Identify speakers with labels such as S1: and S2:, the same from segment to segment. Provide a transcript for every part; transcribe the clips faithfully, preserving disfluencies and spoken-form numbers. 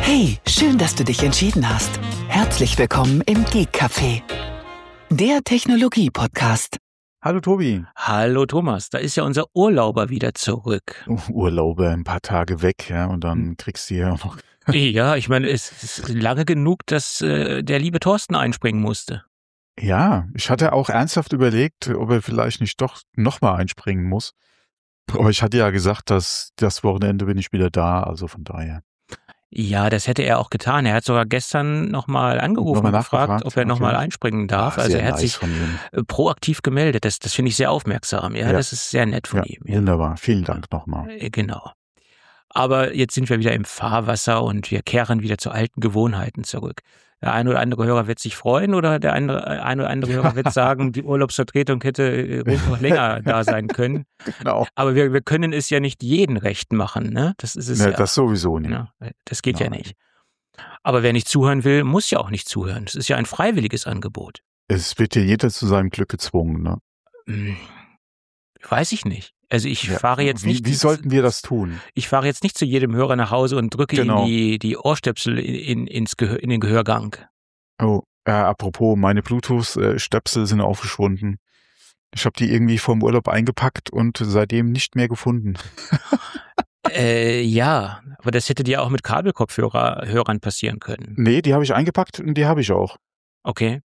S1: Hey, schön, dass du dich entschieden hast. Herzlich willkommen im Geek Café, der Technologie-Podcast.
S2: Hallo Tobi.
S3: Hallo Thomas, da ist ja unser Urlauber wieder zurück.
S2: Urlauber, ein paar Tage weg, ja, und dann kriegst du ja auch noch...
S3: Ja, ich meine, es ist lange genug, dass äh, der liebe Thorsten einspringen musste.
S2: Ja, ich hatte auch ernsthaft überlegt, ob er vielleicht nicht doch nochmal einspringen muss. Aber ich hatte ja gesagt, dass das Wochenende bin ich wieder da, also von daher.
S3: Ja, das hätte er auch getan. Er hat sogar gestern nochmal angerufen
S2: Nochmal
S3: und gefragt,
S2: nachgefragt?
S3: ob er
S2: Okay.
S3: nochmal einspringen darf.
S2: Ah,
S3: also
S2: sehr
S3: er hat
S2: nice
S3: sich
S2: von ihm.
S3: äh, proaktiv gemeldet. Das, das finde ich sehr aufmerksam. Ja,
S2: Ja.
S3: das ist sehr nett von
S2: Ja,
S3: ihm. Ja.
S2: wunderbar. Vielen Dank nochmal.
S3: Äh, Genau. Aber jetzt sind wir wieder im Fahrwasser und wir kehren wieder zu alten Gewohnheiten zurück. Der eine oder andere Hörer wird sich freuen oder der andere, eine oder andere Hörer wird sagen, die Urlaubsvertretung hätte äh, ruhig noch länger da sein können.
S2: Genau.
S3: Aber wir, wir können es ja nicht jeden recht machen, ne? Das ist es
S2: Ne,
S3: ja.
S2: das sowieso nicht.
S3: Ja, das geht
S2: Nein.
S3: ja nicht. Aber wer nicht zuhören will, muss ja auch nicht zuhören. Das ist ja ein freiwilliges Angebot.
S2: Es wird ja jeder zu seinem Glück gezwungen, ne?
S3: Hm, Weiß ich nicht. Also ich
S2: Ja.
S3: fahre jetzt
S2: wie,
S3: nicht.
S2: Wie sollten wir das tun?
S3: Ich fahre jetzt nicht zu jedem Hörer nach Hause und drücke
S2: Genau.
S3: ihm die, die Ohrstöpsel in, in, ins Gehör, in den Gehörgang.
S2: Oh, äh, apropos, meine Bluetooth-Stöpsel sind auch verschwunden. Ich habe die irgendwie vorm Urlaub eingepackt und seitdem nicht mehr gefunden.
S3: Äh, ja, aber das hätte dir auch mit Kabelkopfhörer Hörern passieren können.
S2: Nee, die habe ich eingepackt und die habe ich auch.
S3: Okay.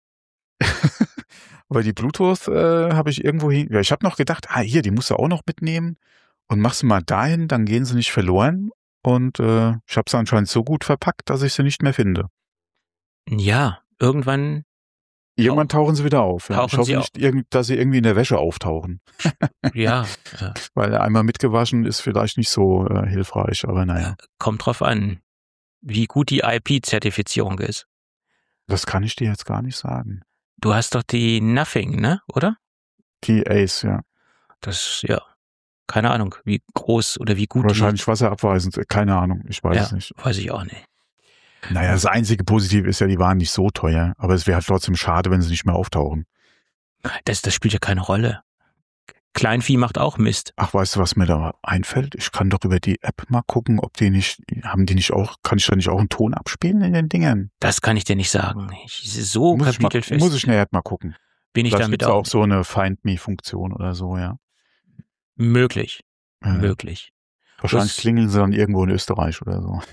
S2: Aber die Bluetooth äh, habe ich irgendwo hin. Ja, ich habe noch gedacht, ah, hier, die musst du auch noch mitnehmen und machst sie mal dahin, dann gehen sie nicht verloren. Und äh, ich habe sie anscheinend so gut verpackt, dass ich sie nicht mehr finde.
S3: Ja, irgendwann,
S2: Irgendwann tauchen sie wieder auf. Ja.
S3: Tauchen
S2: Ich hoffe
S3: sie
S2: nicht, irgend- dass sie irgendwie in der Wäsche auftauchen.
S3: ja, äh,
S2: Weil einmal mitgewaschen ist vielleicht nicht so äh, hilfreich, aber naja.
S3: kommt drauf an, wie gut die I P-Zertifizierung ist.
S2: Das kann ich dir jetzt gar nicht sagen.
S3: Du hast doch die Nothing, ne? Oder?
S2: Die Ace, ja.
S3: Das, ja, keine Ahnung, wie groß oder wie gut
S2: Wahrscheinlich wasserabweisend, keine Ahnung, ich weiß
S3: die,
S2: es
S3: ja,
S2: nicht.
S3: weiß ich auch nicht.
S2: Naja, das einzige Positive ist ja, die waren nicht so teuer, aber es wäre halt trotzdem schade, wenn sie nicht mehr auftauchen.
S3: Das, das spielt ja keine Rolle. Kleinvieh macht auch Mist.
S2: Ach, weißt du, was mir da einfällt? Ich kann doch über die App mal gucken, ob die nicht, haben die nicht auch, kann ich da nicht auch einen Ton abspielen in den Dingern?
S3: Das kann ich dir nicht sagen. Ich, so
S2: Muss ich, mal,
S3: kapitelfest
S2: muss ich nachher mal gucken.
S3: bin ich
S2: Vielleicht
S3: damit
S2: gibt's
S3: auch
S2: auch so eine Find-Me-Funktion oder so, ja.
S3: möglich.
S2: Ja.
S3: Möglich.
S2: Wahrscheinlich
S3: Das-
S2: klingeln sie dann irgendwo in Österreich oder so.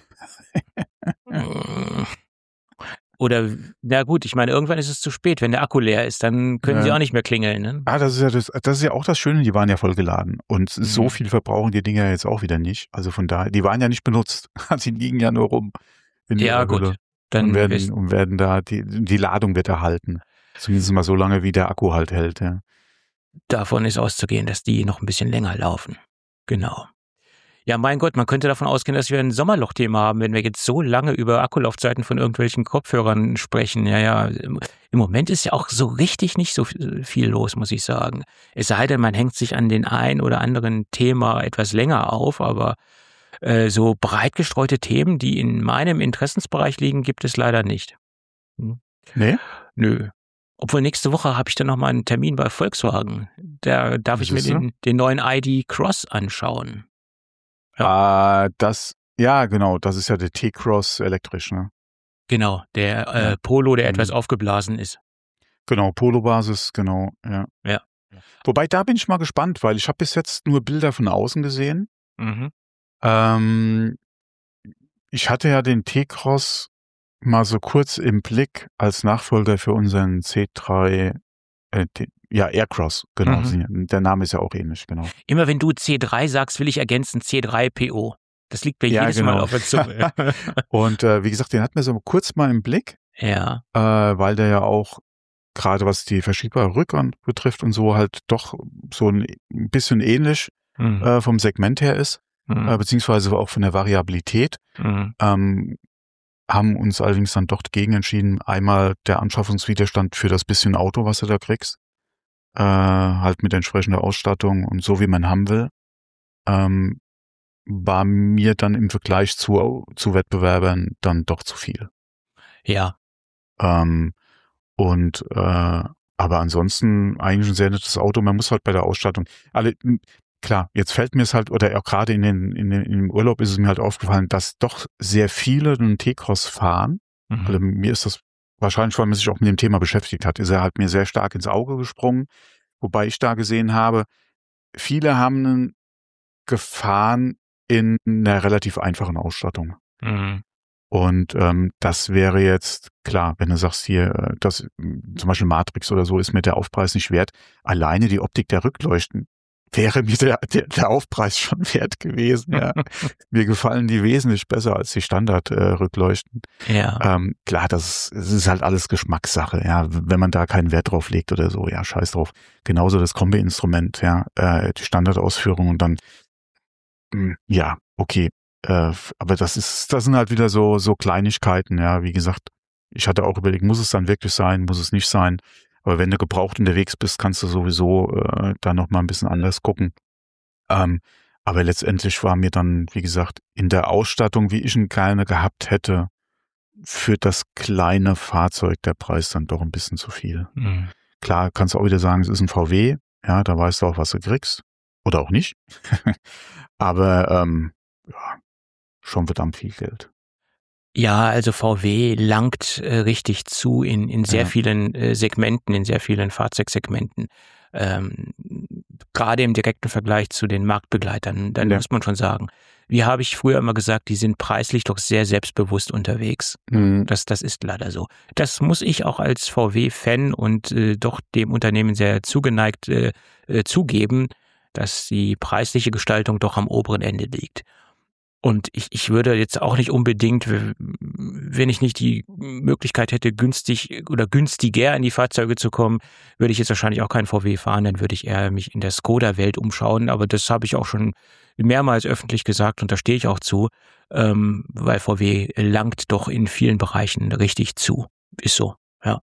S3: Äh, Oder, na gut, ich meine, irgendwann ist es zu spät. Wenn der Akku leer ist, dann können
S2: Ja.
S3: sie auch nicht mehr klingeln. Ne?
S2: Ah, das ist ja das, das ist ja auch das Schöne, die waren ja voll geladen. Und
S3: Mhm.
S2: so viel verbrauchen die Dinger jetzt auch wieder nicht. Also von daher, die waren ja nicht benutzt. Die liegen ja nur rum. In
S3: Ja,
S2: ihrer
S3: gut.
S2: Hülle.
S3: Dann
S2: Und werden,
S3: wirst-
S2: und werden da, die, die Ladung wird erhalten. Zumindest mal so lange, wie der Akku halt hält, ja.
S3: davon ist auszugehen, dass die noch ein bisschen länger laufen. Genau. Ja, mein Gott, man könnte davon ausgehen, dass wir ein Sommerloch-Thema haben, wenn wir jetzt so lange über Akkulaufzeiten von irgendwelchen Kopfhörern sprechen. Ja, ja, im im Moment ist ja auch so richtig nicht so viel los, muss ich sagen. Es sei denn, man hängt sich an den ein oder anderen Thema etwas länger auf, aber äh, so breit gestreute Themen, die in meinem Interessensbereich liegen, gibt es leider nicht. Hm.
S2: Nee?
S3: Nö. Obwohl nächste Woche habe ich dann noch mal einen Termin bei Volkswagen. Da darf ich mir
S2: Siehst du?
S3: den, den neuen I D Cross anschauen.
S2: Ah, das, ja, genau, das ist ja der T-Cross elektrisch, ne?
S3: Genau, der äh,
S2: Ja.
S3: Polo, der
S2: Mhm.
S3: etwas aufgeblasen ist.
S2: Genau, Polo-Basis, genau, ja.
S3: Ja.
S2: Wobei, da bin ich mal gespannt, weil ich habe bis jetzt nur Bilder von außen gesehen.
S3: Mhm.
S2: Ähm, ich hatte ja den T-Cross mal so kurz im Blick als Nachfolger für unseren C drei, äh, den, ja, Aircross, genau.
S3: Mhm.
S2: Der Name ist ja auch ähnlich, genau.
S3: Immer wenn du C drei sagst, will ich ergänzen C drei P O. Das liegt mir
S2: Ja,
S3: jedes Mal
S2: genau.
S3: auf der Zunge.
S2: Und äh, wie gesagt, den hatten wir so kurz mal im Blick,
S3: Ja.
S2: äh, weil der ja auch gerade was die verschiebbare Rückwand betrifft und so halt doch so ein bisschen ähnlich
S3: Mhm.
S2: äh, vom Segment her ist,
S3: Mhm.
S2: äh, beziehungsweise auch von der Variabilität.
S3: Mhm.
S2: Ähm, haben uns allerdings dann doch dagegen entschieden, einmal der Anschaffungswiderstand für das bisschen Auto, was du da kriegst, äh, halt mit entsprechender Ausstattung und so, wie man haben will, ähm, war mir dann im Vergleich zu, zu Wettbewerbern dann doch zu viel.
S3: Ja.
S2: Ähm, und äh, aber ansonsten eigentlich ein sehr nettes Auto. Man muss halt bei der Ausstattung, alle, klar, jetzt fällt mir es halt, oder auch gerade in den, in den, im Urlaub ist es mir halt aufgefallen, dass doch sehr viele einen T-Cross fahren.
S3: Mhm.
S2: Also mir ist das wahrscheinlich, weil man sich auch mit dem Thema beschäftigt hat, ist er halt mir sehr stark ins Auge gesprungen. Wobei ich da gesehen habe, viele haben einen gefahren in einer relativ einfachen Ausstattung.
S3: Mhm.
S2: Und ähm, das wäre jetzt, klar, wenn du sagst hier, äh, das zum Beispiel Matrix oder so ist mir der Aufpreis nicht wert. Alleine die Optik der Rückleuchten wäre mir der, der, der Aufpreis schon wert gewesen. Ja. Mir gefallen die wesentlich besser als die Standard-Rückleuchten.
S3: Äh, ja.
S2: Ähm, klar, das ist, das ist halt alles Geschmackssache. Ja, wenn man da keinen Wert drauf legt oder so, ja, scheiß drauf. Genauso das Kombi-Instrument, ja, äh, die Standardausführung und dann, mh, ja, okay. Äh, aber das ist, das sind halt wieder so, so Kleinigkeiten, ja, wie gesagt, ich hatte auch überlegt, muss es dann wirklich sein, muss es nicht sein, aber wenn du gebraucht unterwegs bist, kannst du sowieso äh, da nochmal ein bisschen anders gucken. Ähm, aber letztendlich war mir dann, wie gesagt, in der Ausstattung, wie ich ihn gerne gehabt hätte, für das kleine Fahrzeug der Preis dann doch ein bisschen zu viel.
S3: Mhm.
S2: Klar, kannst du auch wieder sagen, es ist ein V W, ja, da weißt du auch, was du kriegst, oder auch nicht, aber ähm, ja, schon verdammt viel Geld.
S3: Ja, also V W langt äh, richtig zu in, in sehr
S2: Ja.
S3: vielen äh, Segmenten, in sehr vielen Fahrzeugsegmenten. Ähm, gerade im direkten Vergleich zu den Marktbegleitern, dann
S2: Ja.
S3: muss man schon sagen. Wie habe ich früher immer gesagt, die sind preislich doch sehr selbstbewusst unterwegs.
S2: Mhm.
S3: Das, das ist leider so. Das muss ich auch als V W-Fan und äh, doch dem Unternehmen sehr zugeneigt äh, äh, zugeben, dass die preisliche Gestaltung doch am oberen Ende liegt. Und ich, ich würde jetzt auch nicht unbedingt, wenn ich nicht die Möglichkeit hätte, günstig oder günstiger in die Fahrzeuge zu kommen, würde ich jetzt wahrscheinlich auch kein V W fahren, dann würde ich eher mich in der Skoda-Welt umschauen. Aber das habe ich auch schon mehrmals öffentlich gesagt und da stehe ich auch zu, ähm, weil V W langt doch in vielen Bereichen richtig zu. Ist so, ja.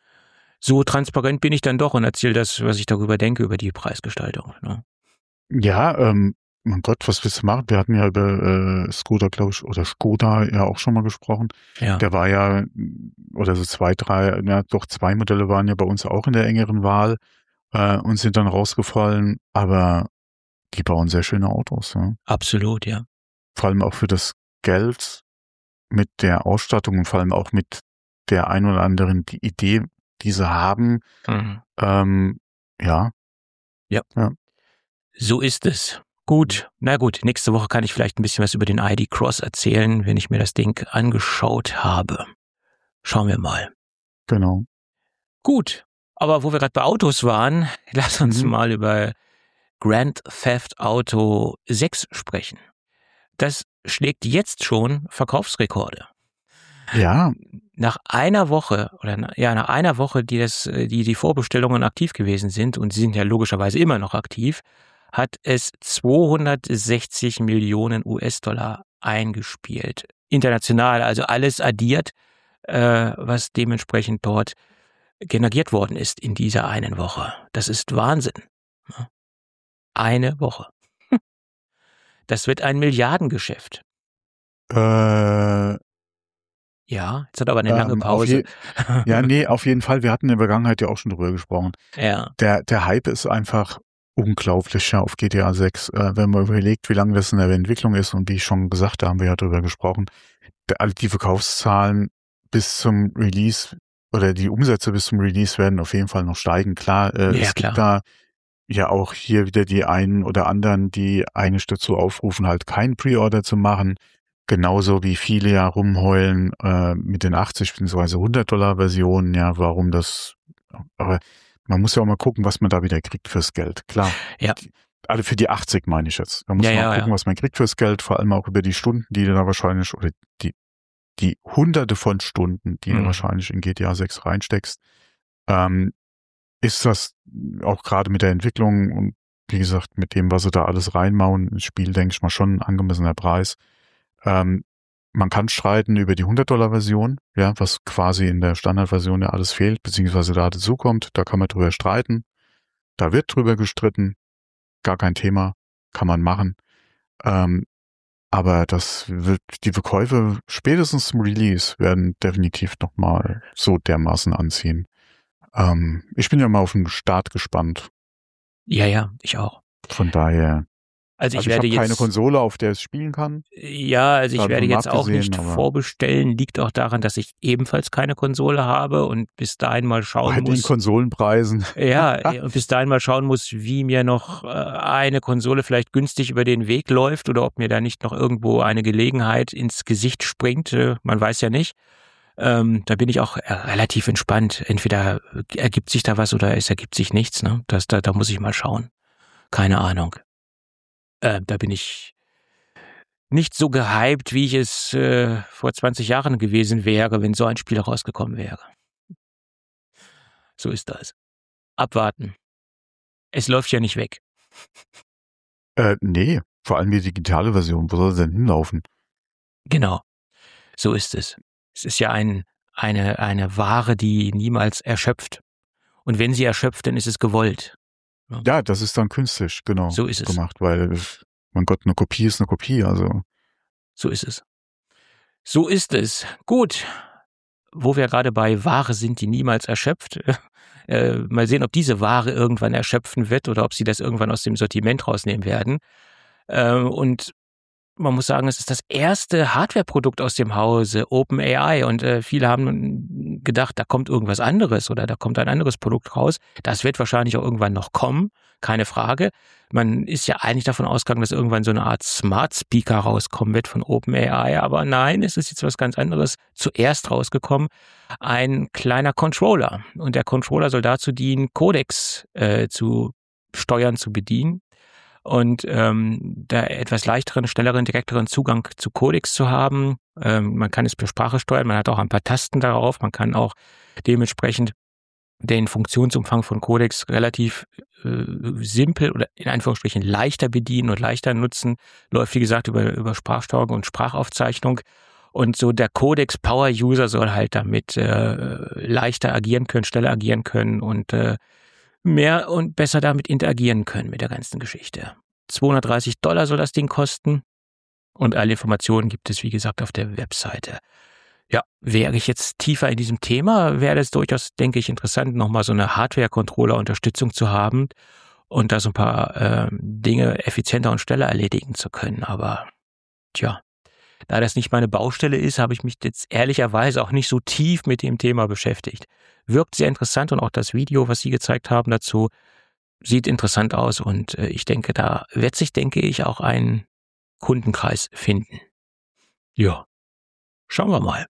S3: So transparent bin ich dann doch und erzähle das, was ich darüber denke, über die Preisgestaltung. Ne?
S2: Ja, ähm, mein Gott, was willst du machen? Wir hatten ja über äh, Skoda, glaube ich, oder Skoda ja auch schon mal gesprochen.
S3: Ja.
S2: Der war ja, oder so zwei, drei, ja, doch zwei Modelle waren ja bei uns auch in der engeren Wahl äh, und sind dann rausgefallen, aber die bauen sehr schöne Autos. Ja.
S3: Absolut, ja.
S2: Vor allem auch für das Geld mit der Ausstattung und vor allem auch mit der ein oder anderen die Idee, die sie haben.
S3: Mhm.
S2: Ähm, ja.
S3: Ja.
S2: Ja.
S3: So ist es. Gut, na gut, nächste Woche kann ich vielleicht ein bisschen was über den I D Cross erzählen, wenn ich mir das Ding angeschaut habe. Schauen wir mal.
S2: Genau.
S3: Gut, aber wo wir gerade bei Autos waren, lass uns
S2: Mhm.
S3: mal über Grand Theft Auto sechs sprechen. Das schlägt jetzt schon Verkaufsrekorde.
S2: Ja,
S3: Nach einer Woche oder na- ja nach einer Woche, die das, äh, die die Vorbestellungen aktiv gewesen sind und sie sind ja logischerweise immer noch aktiv, hat es zweihundertsechzig Millionen U S-Dollar eingespielt. International, also alles addiert, äh, was dementsprechend dort generiert worden ist in dieser einen Woche. Das ist Wahnsinn. Ja. Eine Woche. Das wird ein Milliardengeschäft.
S2: äh,
S3: Ja, jetzt hat aber eine lange
S2: ähm, auf
S3: Pause.
S2: je, ja, nee, auf jeden Fall. Wir hatten in der Vergangenheit ja auch schon drüber gesprochen.
S3: Ja,
S2: Der, der Hype ist einfach unglaublich ja, auf G T A sechs. Äh, wenn man überlegt, wie lange das in der Entwicklung ist und wie ich schon gesagt habe, haben wir ja drüber gesprochen, der, alle die Verkaufszahlen bis zum Release oder die Umsätze bis zum Release werden auf jeden Fall noch steigen. Klar, äh,
S3: Ja,
S2: es
S3: klar.
S2: gibt da ja auch hier wieder die einen oder anderen, die eigentlich dazu aufrufen, halt kein Pre-Order zu machen. Genauso wie viele ja rumheulen äh, mit den achtzig bzw. hundert Dollar Versionen, ja, warum das, aber man muss ja auch mal gucken, was man da wieder kriegt fürs Geld. Klar.
S3: Ja.
S2: Die, also für die achtzig meine ich jetzt. Da muss
S3: Ja,
S2: man
S3: ja,
S2: mal gucken,
S3: ja.
S2: was man kriegt fürs Geld, vor allem auch über die Stunden, die du da wahrscheinlich, oder die, die hunderte von Stunden, die
S3: Mhm.
S2: du wahrscheinlich in G T A sechs reinsteckst. Ähm, ist das auch gerade mit der Entwicklung und wie gesagt, mit dem, was sie da alles reinmauen ins Spiel, denke ich mal schon ein angemessener Preis. Ähm, man kann streiten über die hundert Dollar Version, ja, was quasi in der Standardversion ja alles fehlt, beziehungsweise da dazu kommt, da kann man drüber streiten. Da wird drüber gestritten, gar kein Thema, kann man machen. Ähm, aber das wird, die Verkäufe spätestens zum Release werden definitiv nochmal so dermaßen anziehen. Ähm, ich bin ja mal auf den Start gespannt.
S3: Ja, ja, ich auch.
S2: Von daher.
S3: Also ich
S2: Also ich
S3: werde
S2: habe keine
S3: jetzt,
S2: Konsole, auf der es spielen kann.
S3: ja, also ich
S2: Davon
S3: werde jetzt auch
S2: abgesehen,
S3: nicht
S2: aber
S3: vorbestellen, liegt auch daran, dass ich ebenfalls keine Konsole habe und bis dahin mal schauen
S2: bei den
S3: muss,
S2: Konsolenpreisen.
S3: ja, und bis dahin mal schauen muss, wie mir noch äh, eine Konsole vielleicht günstig über den Weg läuft oder ob mir da nicht noch irgendwo eine Gelegenheit ins Gesicht springt. Äh, man weiß ja nicht. Ähm, da bin ich auch äh, relativ entspannt. Entweder ergibt sich da was oder es ergibt sich nichts. Ne? Das, da, da muss ich mal schauen. Keine Ahnung. Äh, da bin ich nicht so gehypt, wie ich es äh, vor zwanzig Jahren gewesen wäre, wenn so ein Spiel rausgekommen wäre. So ist das. Abwarten. Es läuft ja nicht weg.
S2: Äh, nee, vor allem die digitale Version. Wo soll sie denn hinlaufen?
S3: Genau. So ist es. Es ist ja ein, eine, eine Ware, die niemals erschöpft. Und wenn sie erschöpft, dann ist es gewollt. Ja.
S2: Ja, das ist dann künstlich, genau,
S3: So ist es.
S2: gemacht, weil, mein Gott, eine Kopie ist eine Kopie, also.
S3: So ist es. So ist es. Gut. Wo wir gerade bei Ware sind, die niemals erschöpft. Äh, mal sehen, ob diese Ware irgendwann erschöpfen wird oder ob sie das irgendwann aus dem Sortiment rausnehmen werden. Äh, und man muss sagen, es ist das erste Hardware-Produkt aus dem Hause OpenAI und äh, viele haben gedacht, da kommt irgendwas anderes oder da kommt ein anderes Produkt raus. Das wird wahrscheinlich auch irgendwann noch kommen, keine Frage. Man ist ja eigentlich davon ausgegangen, dass irgendwann so eine Art Smart Speaker rauskommen wird von OpenAI, aber nein, es ist jetzt was ganz anderes zuerst rausgekommen, ein kleiner Controller. Und der Controller soll dazu dienen, Codecs äh, zu steuern, zu bedienen. Und ähm, da etwas leichteren, schnelleren, direkteren Zugang zu Codecs zu haben. Ähm, man kann es per Sprache steuern, man hat auch ein paar Tasten darauf, man kann auch dementsprechend den Funktionsumfang von Codecs relativ äh, simpel oder in Anführungsstrichen leichter bedienen und leichter nutzen. Läuft, wie gesagt, über, über Sprachsteuerung und Sprachaufzeichnung. Und so der Codex-Power-User soll halt damit äh, leichter agieren können, schneller agieren können und äh, mehr und besser damit interagieren können mit der ganzen Geschichte. zweihundertdreißig Dollar soll das Ding kosten und alle Informationen gibt es, wie gesagt, auf der Webseite. Ja, wäre ich jetzt tiefer in diesem Thema, wäre es durchaus, denke ich, interessant, nochmal so eine Hardware-Controller-Unterstützung zu haben und da so ein paar äh, Dinge effizienter und schneller erledigen zu können. Aber tja, da das nicht meine Baustelle ist, habe ich mich jetzt ehrlicherweise auch nicht so tief mit dem Thema beschäftigt. Wirkt sehr interessant und auch das Video, was Sie gezeigt haben dazu, sieht interessant aus und äh, ich denke, da wird sich, denke ich, auch ein Kundenkreis finden. Ja, schauen wir mal.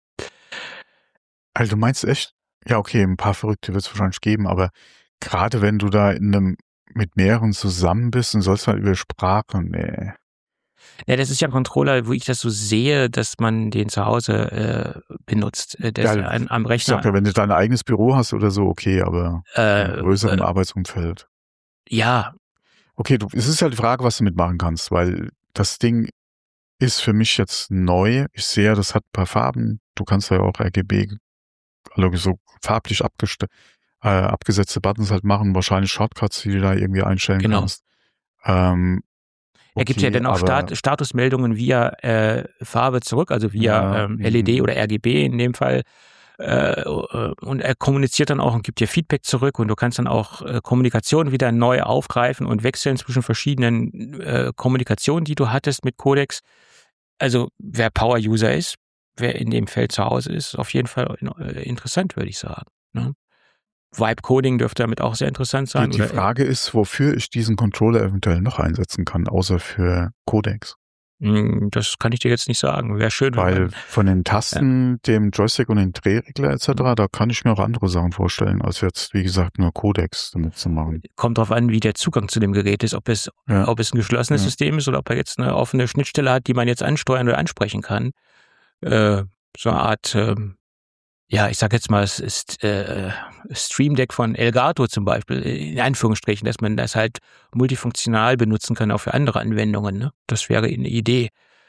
S2: Also du meinst echt, ja okay, ein paar Verrückte wird es wahrscheinlich geben, aber gerade wenn du da in einem mit mehreren zusammen bist und sollst halt über Sprache, nee.
S3: Ja, das ist ja ein Controller, wo ich das so sehe, dass man den zu Hause äh, benutzt. Äh, der
S2: Ja,
S3: ist ja an, am
S2: Ich
S3: Rechner.
S2: sag ja, wenn du dein eigenes Büro hast oder so, okay, aber
S3: Äh,
S2: im größeren
S3: äh,
S2: Arbeitsumfeld.
S3: ja,
S2: Okay, du, es ist halt die Frage, was du mitmachen kannst, weil das Ding ist für mich jetzt neu. Ich sehe, das hat ein paar Farben. Du kannst ja auch R G B, also so farblich abgeste äh, abgesetzte Buttons halt machen, wahrscheinlich Shortcuts, die du da irgendwie einstellen
S3: genau.
S2: kannst. Ähm,
S3: Er gibt ja
S2: okay,
S3: dann auch
S2: aber
S3: Stat Statusmeldungen via äh, Farbe zurück, also via
S2: ja,
S3: ähm, L E D
S2: mhm.
S3: oder R G B in dem Fall. Äh, und er kommuniziert dann auch und gibt dir Feedback zurück und du kannst dann auch äh, Kommunikation wieder neu aufgreifen und wechseln zwischen verschiedenen äh, Kommunikationen, die du hattest mit Codecs. Also wer Power-User ist, wer in dem Feld zu Hause ist, auf jeden Fall äh, interessant, würde ich sagen. Ne? Vibe-Coding dürfte damit auch sehr interessant
S2: die,
S3: sein.
S2: die
S3: oder,
S2: Frage ist, wofür ich diesen Controller eventuell noch einsetzen kann, außer für Codecs.
S3: Hm, Das kann ich dir jetzt nicht sagen. Wäre schön, wenn
S2: Weil
S3: man,
S2: von den Tasten, dem Joystick und den Drehregler et cetera, da kann ich mir auch andere Sachen vorstellen, als jetzt, wie gesagt, nur Codecs damit zu machen.
S3: kommt drauf an, wie der Zugang zu dem Gerät ist, ob es,
S2: Ja.
S3: ob es ein geschlossenes
S2: Ja.
S3: System ist oder ob er jetzt eine offene Schnittstelle hat, die man jetzt ansteuern oder ansprechen kann. Äh, so eine Art, ähm, ja, ich sag jetzt mal, es ist äh, Stream Deck von Elgato zum Beispiel, in Anführungsstrichen, dass man das halt multifunktional benutzen kann, auch für andere Anwendungen. Ne? Das wäre eine Idee.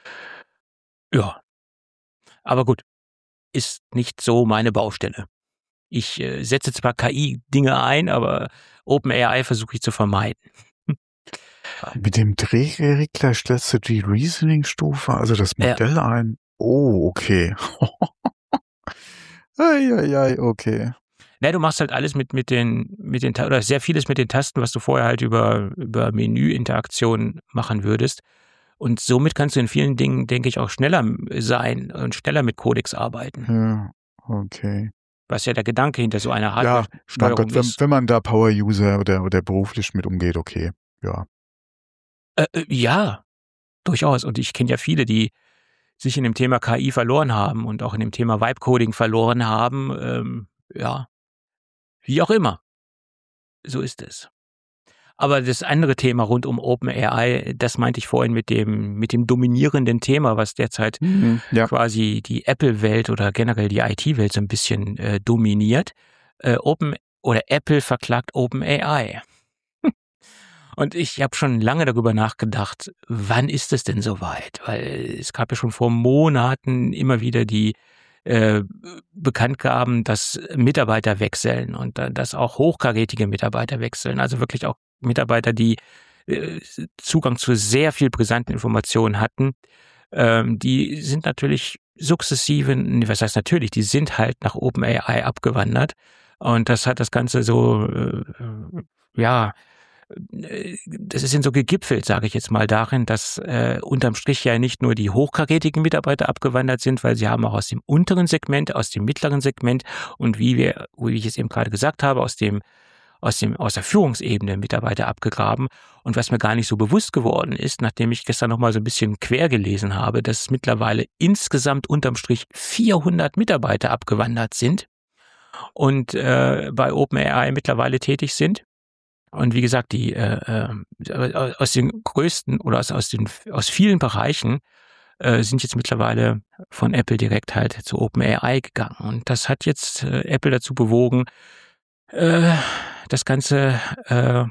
S3: Ja, aber gut, ist nicht so meine Baustelle. Ich äh, setze zwar K I-Dinge ein, aber OpenAI versuche ich zu vermeiden.
S2: Mit dem Drehregler stellst du die Reasoning-Stufe, also das
S3: Ja.
S2: Modell ein. Oh, okay. Eieiei, okay.
S3: Ne, du machst halt alles mit, mit den, mit den, oder sehr vieles mit den Tasten, was du vorher halt über, über Menüinteraktion machen würdest. Und somit kannst du in vielen Dingen, denke ich, auch schneller sein und schneller mit Codecs arbeiten.
S2: Ja, okay.
S3: Was ja der Gedanke hinter so einer
S2: Ja,
S3: Hardware-Steuerung
S2: mein Gott, wenn,
S3: ist.
S2: wenn man da Power-User oder, oder beruflich mit umgeht, okay. Ja.
S3: Äh, äh, ja, durchaus. Und ich kenne ja viele, die sich in dem Thema K I verloren haben und auch in dem Thema Vibe-Coding verloren haben. Ähm, ja, wie auch immer. So ist es. Aber das andere Thema rund um OpenAI, das meinte ich vorhin mit dem, mit dem dominierenden Thema, was derzeit
S2: Mhm, ja.
S3: quasi die Apple-Welt oder generell die I T-Welt so ein bisschen äh, dominiert. Äh, Open oder Apple verklagt OpenAI. Und ich habe schon lange darüber nachgedacht, wann ist es denn soweit? Weil es gab ja schon vor Monaten immer wieder die äh, Bekanntgaben, dass Mitarbeiter wechseln und äh, dass auch hochkarätige Mitarbeiter wechseln. Also wirklich auch Mitarbeiter, die äh, Zugang zu sehr viel brisanten Informationen hatten. Ähm, die sind natürlich sukzessive, was heißt natürlich, die sind halt nach OpenAI abgewandert. Und das hat das Ganze so, äh, ja, das ist so gegipfelt, sage ich jetzt mal, darin, dass äh, unterm Strich ja nicht nur die hochkarätigen Mitarbeiter abgewandert sind, weil sie haben auch aus dem unteren Segment, aus dem mittleren Segment und wie wir, wie ich es eben gerade gesagt habe, aus dem aus dem aus der Führungsebene Mitarbeiter abgegraben. Und was mir gar nicht so bewusst geworden ist, nachdem ich gestern noch mal so ein bisschen quer gelesen habe, dass es mittlerweile insgesamt unterm Strich vierhundert Mitarbeiter abgewandert sind und äh, bei OpenAI mittlerweile tätig sind. Und wie gesagt, die äh, äh, aus den größten oder aus, aus den aus vielen Bereichen äh, sind jetzt mittlerweile von Apple direkt halt zu OpenAI gegangen. Und das hat jetzt äh, Apple dazu bewogen, äh, das Ganze äh,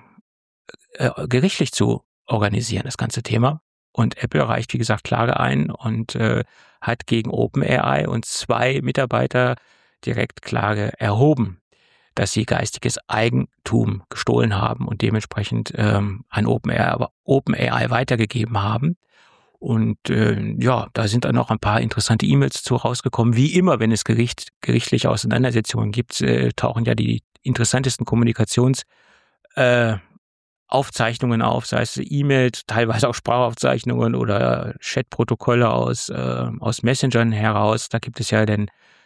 S3: äh, gerichtlich zu organisieren, das ganze Thema. Und Apple reicht, wie gesagt, Klage ein und äh, hat gegen OpenAI und zwei Mitarbeiter direkt Klage erhoben, dass sie geistiges Eigentum gestohlen haben und dementsprechend ähm, an OpenAI, OpenAI weitergegeben haben. Und äh, ja, da sind dann noch ein paar interessante E-Mails zu rausgekommen. Wie immer, wenn es Gericht, gerichtliche Auseinandersetzungen gibt, äh, tauchen ja die interessantesten Kommunikations äh, Aufzeichnungen auf, sei es E-Mails, teilweise auch Sprachaufzeichnungen oder Chatprotokolle aus, äh, aus Messengern heraus. Da gibt es ja dann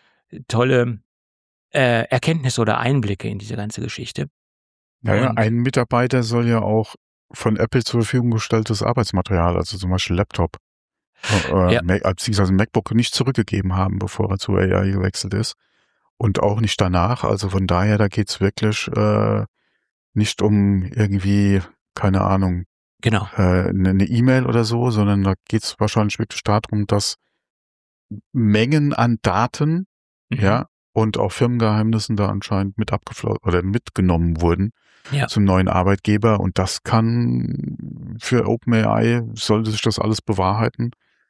S3: tolle Äh, Erkenntnisse oder Einblicke in diese ganze Geschichte.
S2: Naja,
S3: Und-
S2: ein Mitarbeiter soll ja auch von Apple zur Verfügung gestelltes Arbeitsmaterial, also zum Beispiel Laptop, äh,
S3: Ja.
S2: Mac, beziehungsweise MacBook nicht zurückgegeben haben, bevor er zu A I gewechselt ist. Und auch nicht danach. Also von daher, da geht's wirklich äh, nicht um irgendwie, keine Ahnung,
S3: Genau.
S2: äh, eine E-Mail oder so, sondern da geht's wahrscheinlich wirklich darum, dass Mengen an Daten,
S3: Mhm.
S2: ja, und auch Firmengeheimnissen da anscheinend mit abgeflossen oder mitgenommen wurden
S3: Ja.
S2: zum neuen Arbeitgeber. Und das kann für OpenAI, sollte sich das alles bewahrheiten,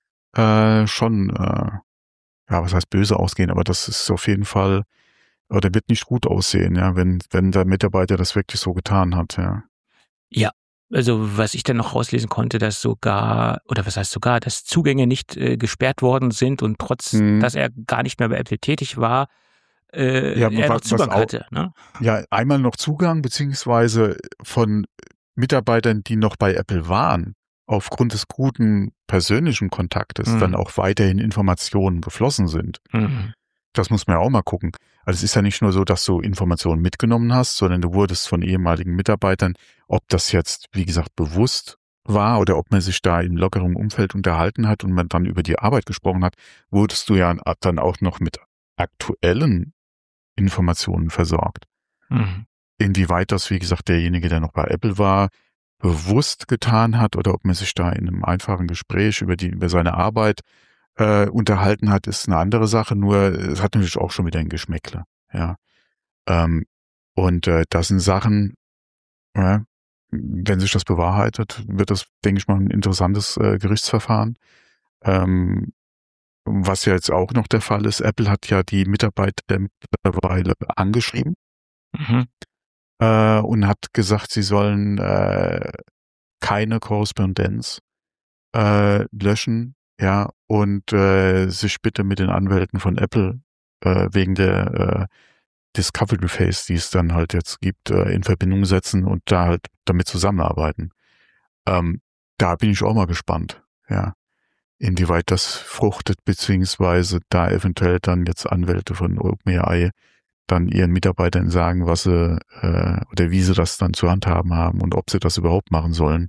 S2: äh, schon, äh, ja, was heißt böse ausgehen, aber das ist auf jeden Fall, oder wird nicht gut aussehen, ja, wenn, wenn der Mitarbeiter das wirklich so getan hat, ja.
S3: Ja. Also was ich dann noch rauslesen konnte, dass sogar, oder was heißt sogar, dass Zugänge nicht äh, gesperrt worden sind und trotz,
S2: Mhm.
S3: dass er gar nicht mehr bei Apple tätig war, äh,
S2: Ja,
S3: er noch
S2: was- was
S3: Zugang
S2: auch-
S3: hatte. Ne?
S2: Ja, einmal noch Zugang, beziehungsweise von Mitarbeitern, die noch bei Apple waren, aufgrund des guten persönlichen Kontaktes
S3: Mhm.
S2: dann auch weiterhin Informationen geflossen sind.
S3: Mhm.
S2: Das muss man ja auch mal gucken. Also es ist ja nicht nur so, dass du Informationen mitgenommen hast, sondern du wurdest von ehemaligen Mitarbeitern, ob das jetzt, wie gesagt, bewusst war oder ob man sich da im lockeren Umfeld unterhalten hat und man dann über die Arbeit gesprochen hat, wurdest du ja dann auch noch mit aktuellen Informationen versorgt.
S3: Mhm.
S2: Inwieweit das, wie gesagt, derjenige, der noch bei Apple war, bewusst getan hat oder ob man sich da in einem einfachen Gespräch über die, über seine Arbeit äh, unterhalten hat, ist eine andere Sache. Nur es hat natürlich auch schon wieder ein Geschmäckle. Ja, ähm, und äh, das sind Sachen. Ja, wenn sich das bewahrheitet, wird das, denke ich mal, ein interessantes äh, Gerichtsverfahren. Ähm, was ja jetzt auch noch der Fall ist, Apple hat ja die Mitarbeiter mittlerweile angeschrieben
S3: Mhm.
S2: äh, und hat gesagt, sie sollen äh, keine Korrespondenz äh, löschen, ja, und äh, sich bitte mit den Anwälten von Apple äh, wegen der äh, Discovery Phase, die es dann halt jetzt gibt, äh, in Verbindung setzen und da halt damit zusammenarbeiten. Ähm, da bin ich auch mal gespannt, ja, inwieweit das fruchtet, beziehungsweise da eventuell dann jetzt Anwälte von OpenAI dann ihren Mitarbeitern sagen, was sie äh, oder wie sie das dann zu handhaben haben und ob sie das überhaupt machen sollen.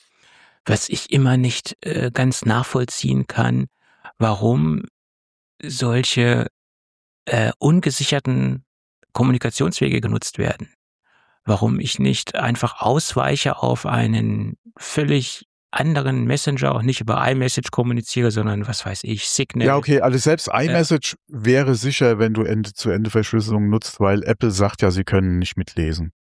S3: Was ich immer nicht äh, ganz nachvollziehen kann, warum solche äh, ungesicherten Kommunikationswege genutzt werden. Warum ich nicht einfach ausweiche auf einen völlig anderen Messenger und nicht über iMessage kommuniziere, sondern was weiß ich, Signal.
S2: Ja, okay, also selbst iMessage äh, wäre sicher, wenn du Ende-zu-Ende-Verschlüsselung nutzt, weil Apple sagt ja, sie können nicht mitlesen.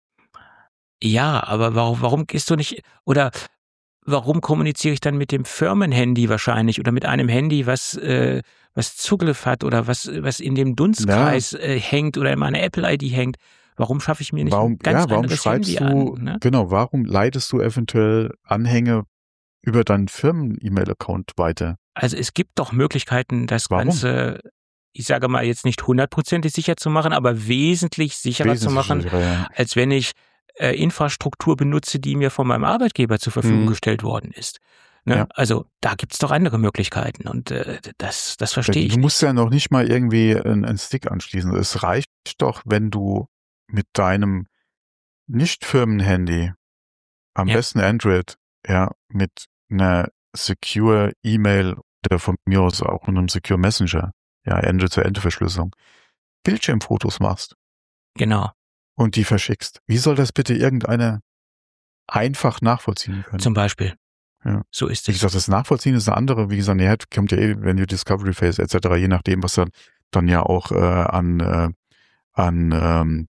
S3: Ja, aber warum, warum gehst du nicht, oder warum kommuniziere ich dann mit dem Firmenhandy wahrscheinlich oder mit einem Handy, was äh, was Zugriff hat oder was was in dem Dunstkreis ja. äh, hängt oder in meiner Apple-I D hängt? Warum schaffe ich mir nicht
S2: warum,
S3: ein ganz
S2: ja, warum
S3: anderes
S2: schreibst
S3: Handy
S2: du,
S3: an? Ne?
S2: Genau, warum leitest du eventuell Anhänge über deinen Firmen-E-Mail-Account weiter?
S3: Also es gibt doch Möglichkeiten, das
S2: warum?
S3: Ganze, ich sage mal jetzt nicht hundertprozentig sicher zu machen, aber wesentlich sicherer wesentlich zu machen, sicherer, ja. als wenn ich äh, Infrastruktur benutze, die mir von meinem Arbeitgeber zur Verfügung hm. gestellt worden ist. Ne? Ja. Also da gibt es doch andere Möglichkeiten und äh, das, das verstehe ich.
S2: Du musst ja noch nicht mal irgendwie einen, einen Stick anschließen. Es reicht doch, wenn du mit deinem Nicht-Firmen-Handy, am ja. besten Android, ja, mit einer Secure E-Mail oder von mir aus auch einem Secure Messenger, ja, Ende-zu-Ende-Verschlüsselung, Bildschirmfotos machst.
S3: Genau.
S2: Und die verschickst. Wie soll das bitte irgendeiner einfach nachvollziehen können?
S3: Zum Beispiel.
S2: Ja.
S3: So ist es.
S2: Wie gesagt, das Nachvollziehen ist eine andere. Wie gesagt, ja, kommt ja eh, wenn du Discovery Phase et cetera, je nachdem, was dann, dann ja auch äh, an, äh, an ähm,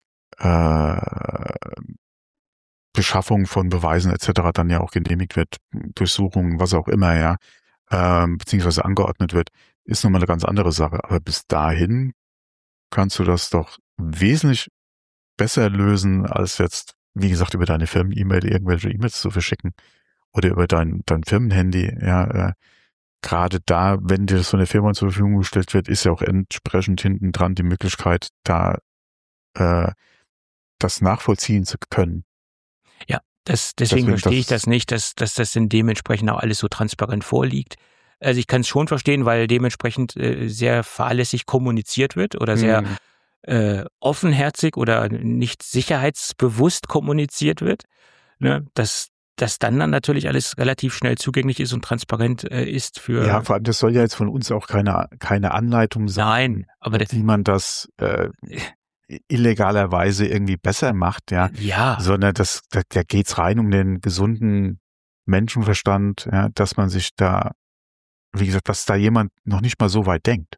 S2: äh, Beschaffung von Beweisen et cetera dann ja auch genehmigt wird, Durchsuchungen, was auch immer, ja, ähm, beziehungsweise angeordnet wird, ist nochmal eine ganz andere Sache. Aber bis dahin kannst du das doch wesentlich besser lösen, als jetzt, wie gesagt, über deine Firmen-E-Mail irgendwelche E-Mails zu verschicken oder über dein, dein Firmenhandy. Ja, äh, gerade da, wenn dir das von der Firma zur Verfügung gestellt wird, ist ja auch entsprechend hinten dran die Möglichkeit, da äh, das nachvollziehen zu können.
S3: Ja, das, deswegen, deswegen verstehe ich das nicht, dass, dass das dann dementsprechend auch alles so transparent vorliegt. Also ich kann es schon verstehen, weil dementsprechend äh, sehr fahrlässig kommuniziert wird oder sehr hm. äh, offenherzig oder nicht sicherheitsbewusst kommuniziert wird. Ne? Dass, dass dann, dann natürlich alles relativ schnell zugänglich ist und transparent äh, ist für...
S2: Ja, vor allem, das soll ja jetzt von uns auch keine, keine Anleitung sein.
S3: Nein, aber...
S2: Wie man das... Äh, illegalerweise irgendwie besser macht, ja,
S3: ja.
S2: sondern das, da, da geht's rein um den gesunden Menschenverstand, ja, dass man sich da, wie gesagt, dass da jemand noch nicht mal so weit denkt.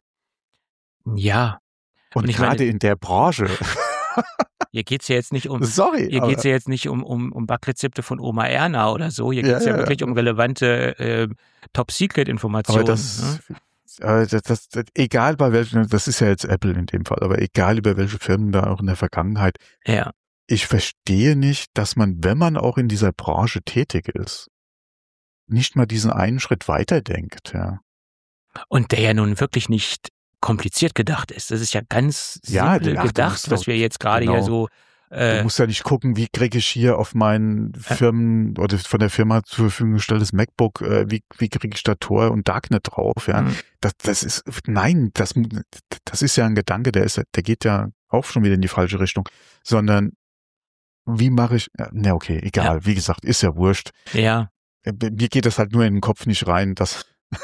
S3: Ja.
S2: Und, und gerade meine, in der Branche.
S3: Hier geht's ja jetzt nicht um,
S2: Sorry,
S3: hier geht's ja jetzt nicht um, um, um Backrezepte von Oma Erna oder so. Hier geht's ja, ja, ja wirklich um relevante äh, Top-Secret-Informationen.
S2: Aber das, ne? Das, das, das, egal bei welchen, das ist ja jetzt Apple in dem Fall, aber egal über welche Firmen da auch in der Vergangenheit.
S3: Ja.
S2: Ich verstehe nicht, dass man, wenn man auch in dieser Branche tätig ist, nicht mal diesen einen Schritt weiterdenkt, ja.
S3: Und der ja nun wirklich nicht kompliziert gedacht ist. Das ist ja ganz
S2: ja,
S3: simpel
S2: ach,
S3: gedacht, was wir jetzt gerade
S2: genau.
S3: ja so
S2: Du musst ja nicht gucken, wie kriege ich hier auf meinen Firmen oder von der Firma zur Verfügung gestelltes MacBook, äh, wie, wie kriege ich da Tor und Darknet drauf, ja. Mhm. Das, das ist, nein, das, das ist ja ein Gedanke, der ist, der geht ja auch schon wieder in die falsche Richtung, sondern wie mache ich, na okay, egal, ja. Wie gesagt, ist ja wurscht.
S3: Ja.
S2: Mir geht das halt nur in den Kopf nicht rein, dass,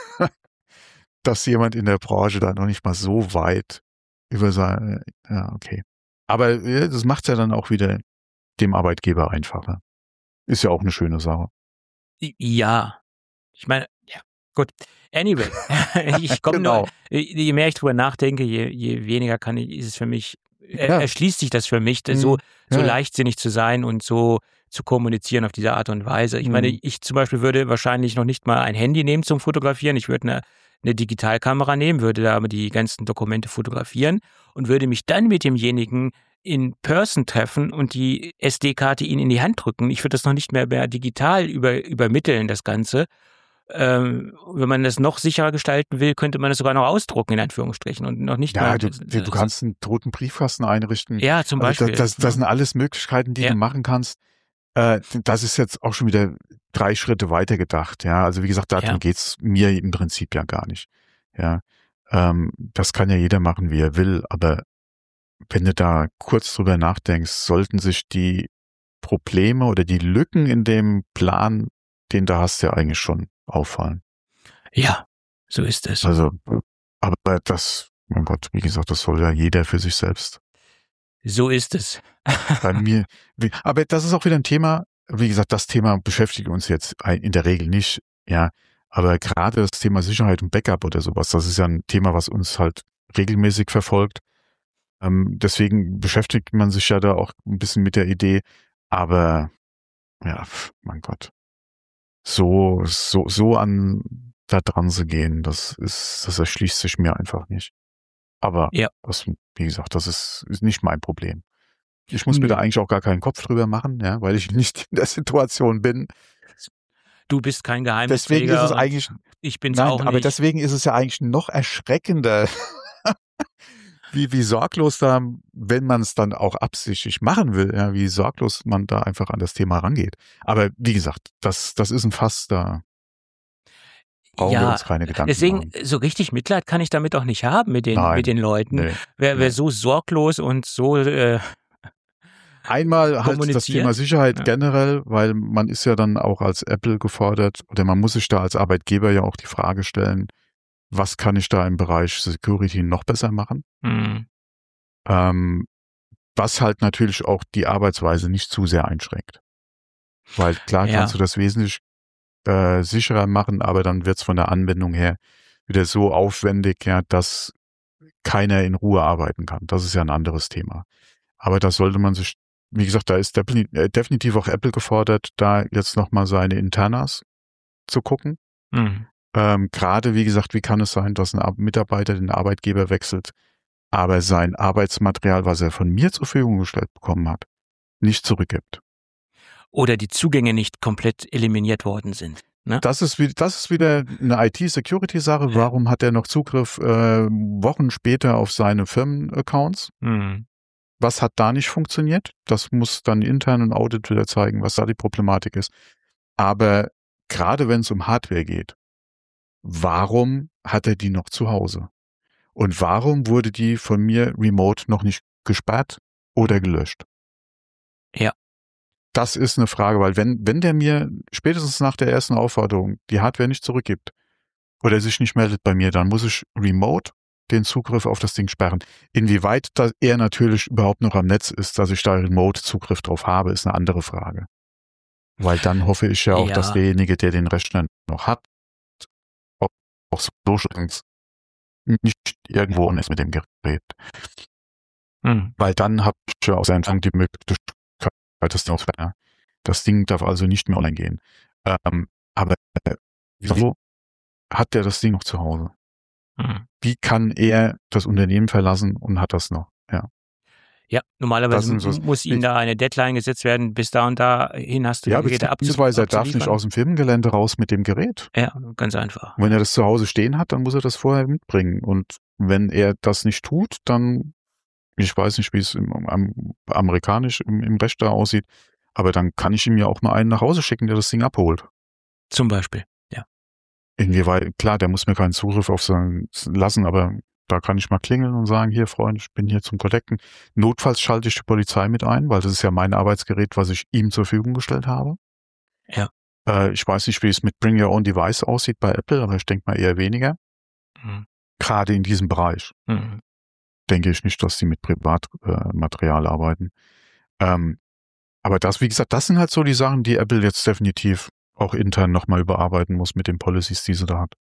S2: dass jemand in der Branche da noch nicht mal so weit über sein, ja, okay. Aber das macht ja dann auch wieder dem Arbeitgeber einfacher. Ist ja auch eine schöne Sache.
S3: Ja. Ich meine, ja, gut. Anyway, ich komme genau. nur, je mehr ich drüber nachdenke, je, je weniger kann ich, ist es für mich, ja. erschließt sich das für mich, so, so ja. leichtsinnig zu sein und so zu kommunizieren auf diese Art und Weise. Ich mhm. meine, ich zum Beispiel würde wahrscheinlich noch nicht mal ein Handy nehmen zum Fotografieren. Ich würde eine eine Digitalkamera nehmen, würde da aber die ganzen Dokumente fotografieren und würde mich dann mit demjenigen in Person treffen und die S D-Karte ihnen in die Hand drücken. Ich würde das noch nicht mehr, mehr digital über, übermitteln, das Ganze, Ähm, wenn man das noch sicherer gestalten will, könnte man das sogar noch ausdrucken, in Anführungsstrichen, und noch nicht
S2: Ja,
S3: mal.
S2: du, du kannst einen toten Briefkasten einrichten.
S3: Ja, zum
S2: Also
S3: Beispiel.
S2: das, das, das sind alles Möglichkeiten, die
S3: Ja.
S2: du machen kannst. Äh, das ist jetzt auch schon wieder drei Schritte weiter gedacht. Ja, also wie gesagt, darum
S3: Ja.
S2: geht's mir im Prinzip ja gar nicht. Ja, ähm, das kann ja jeder machen, wie er will. Aber wenn du da kurz drüber nachdenkst, sollten sich die Probleme oder die Lücken in dem Plan, den du hast, ja eigentlich schon auffallen.
S3: Ja, so ist es.
S2: Also, aber das, mein Gott, wie gesagt, das soll ja jeder für sich selbst.
S3: So ist es.
S2: Bei mir, wie, aber das ist auch wieder ein Thema, wie gesagt, das Thema beschäftigt uns jetzt in der Regel nicht, ja, aber gerade das Thema Sicherheit und Backup oder sowas, das ist ja ein Thema, was uns halt regelmäßig verfolgt. Ähm, deswegen beschäftigt man sich ja da auch ein bisschen mit der Idee, aber ja, mein Gott, so, so, so an da dran zu gehen, das ist, das erschließt sich mir einfach nicht. Aber
S3: Ja.
S2: das, wie gesagt, das ist, ist nicht mein Problem. Ich muss
S3: Nö.
S2: mir da eigentlich auch gar keinen Kopf drüber machen, ja, weil ich nicht in der Situation bin.
S3: Du bist kein
S2: Deswegen
S3: Geheimnisträger.
S2: ist es
S3: und
S2: eigentlich,
S3: Ich bin's
S2: nein,
S3: auch nicht.
S2: aber deswegen ist es ja eigentlich noch erschreckender, wie, wie sorglos da, wenn man es dann auch absichtlich machen will, ja, wie sorglos man da einfach an das Thema rangeht. Aber wie gesagt, das, das ist ein Fass, da brauchen wir
S3: Ja,
S2: uns keine Gedanken
S3: deswegen,
S2: machen.
S3: so richtig Mitleid kann ich damit auch nicht haben mit den,
S2: Nein,
S3: mit den Leuten.
S2: nee,
S3: wer,
S2: nee.
S3: wer so sorglos und so äh,
S2: Einmal halt das
S3: kommuniziert.
S2: Thema Sicherheit
S3: Ja.
S2: generell, weil man ist ja dann auch als Apple gefordert oder man muss sich da als Arbeitgeber ja auch die Frage stellen, was kann ich da im Bereich Security noch besser machen?
S3: Mhm.
S2: Ähm, was halt natürlich auch die Arbeitsweise nicht zu sehr einschränkt. Weil klar
S3: Ja.
S2: kannst du das wesentlich äh, sicherer machen, aber dann wird's von der Anwendung her wieder so aufwendig, ja, dass keiner in Ruhe arbeiten kann. Das ist ja ein anderes Thema. Aber da sollte man sich, wie gesagt, da ist definitiv auch Apple gefordert, da jetzt nochmal seine Internas zu gucken.
S3: Mhm.
S2: Ähm, gerade, wie gesagt, wie kann es sein, dass ein Mitarbeiter den Arbeitgeber wechselt, aber sein Arbeitsmaterial, was er von mir zur Verfügung gestellt bekommen hat, nicht zurückgibt.
S3: Oder die Zugänge nicht komplett eliminiert worden sind. Ne?
S2: Das ist, wie, das ist wieder eine I T-Security-Sache.
S3: Ja.
S2: Warum hat er noch Zugriff äh, Wochen später auf seine Firmen-Accounts?
S3: Mhm.
S2: Was hat da nicht funktioniert? Das muss dann intern ein Audit wieder zeigen, was da die Problematik ist. Aber gerade wenn es um Hardware geht, warum hat er die noch zu Hause? Und warum wurde die von mir remote noch nicht gesperrt oder gelöscht?
S3: Ja.
S2: Das ist eine Frage, weil wenn, wenn der mir spätestens nach der ersten Aufforderung die Hardware nicht zurückgibt oder sich nicht meldet bei mir, dann muss ich remote den Zugriff auf das Ding sperren. Inwieweit da er natürlich überhaupt noch am Netz ist, dass ich da remote Zugriff drauf habe, ist eine andere Frage. Weil dann hoffe ich ja auch,
S3: Ja.
S2: dass derjenige, der den Rechner noch hat, auch, auch so nicht irgendwo ist mit dem Gerät.
S3: Mhm.
S2: Weil dann habe ich ja aus Empfang die Möglichkeit, das Ding, das Ding darf also nicht mehr online gehen. Ähm, aber äh, wieso hat der das Ding noch zu Hause?
S3: Mhm.
S2: Wie kann er das Unternehmen verlassen und hat das noch? Ja.
S3: Ja,
S2: Das
S3: normalerweise
S2: sind so-
S3: muss Ihnen da eine Deadline gesetzt werden, bis da und dahin hast du
S2: Ja,
S3: die Geräte abzu-
S2: beziehungsweise er darf nicht
S3: abzuliefern.
S2: aus dem Firmengelände raus mit dem Gerät.
S3: Ja, ganz einfach.
S2: Und wenn er das zu Hause stehen hat, dann muss er das vorher mitbringen. Und wenn er das nicht tut, dann, ich weiß nicht, wie es im, am, amerikanisch im, im Recht da aussieht, aber dann kann ich ihm ja auch mal einen nach Hause schicken, der das Ding abholt.
S3: Zum Beispiel. Ja.
S2: Inwieweit, klar, der muss mir keinen Zugriff auf sein lassen, aber da kann ich mal klingeln und sagen, hier Freund, ich bin hier zum Collecten. Notfalls schalte ich die Polizei mit ein, weil das ist ja mein Arbeitsgerät, was ich ihm zur Verfügung gestellt habe.
S3: Ja.
S2: Äh, ich weiß nicht, wie es mit Bring Your Own Device aussieht bei Apple, aber ich denke mal eher weniger.
S3: Mhm.
S2: Gerade in diesem Bereich
S3: Mhm.
S2: denke ich nicht, dass die mit Privatmaterial äh, arbeiten. Ähm, aber das, wie gesagt, das sind halt so die Sachen, die Apple jetzt definitiv auch intern nochmal überarbeiten muss mit den Policies, die sie da hat.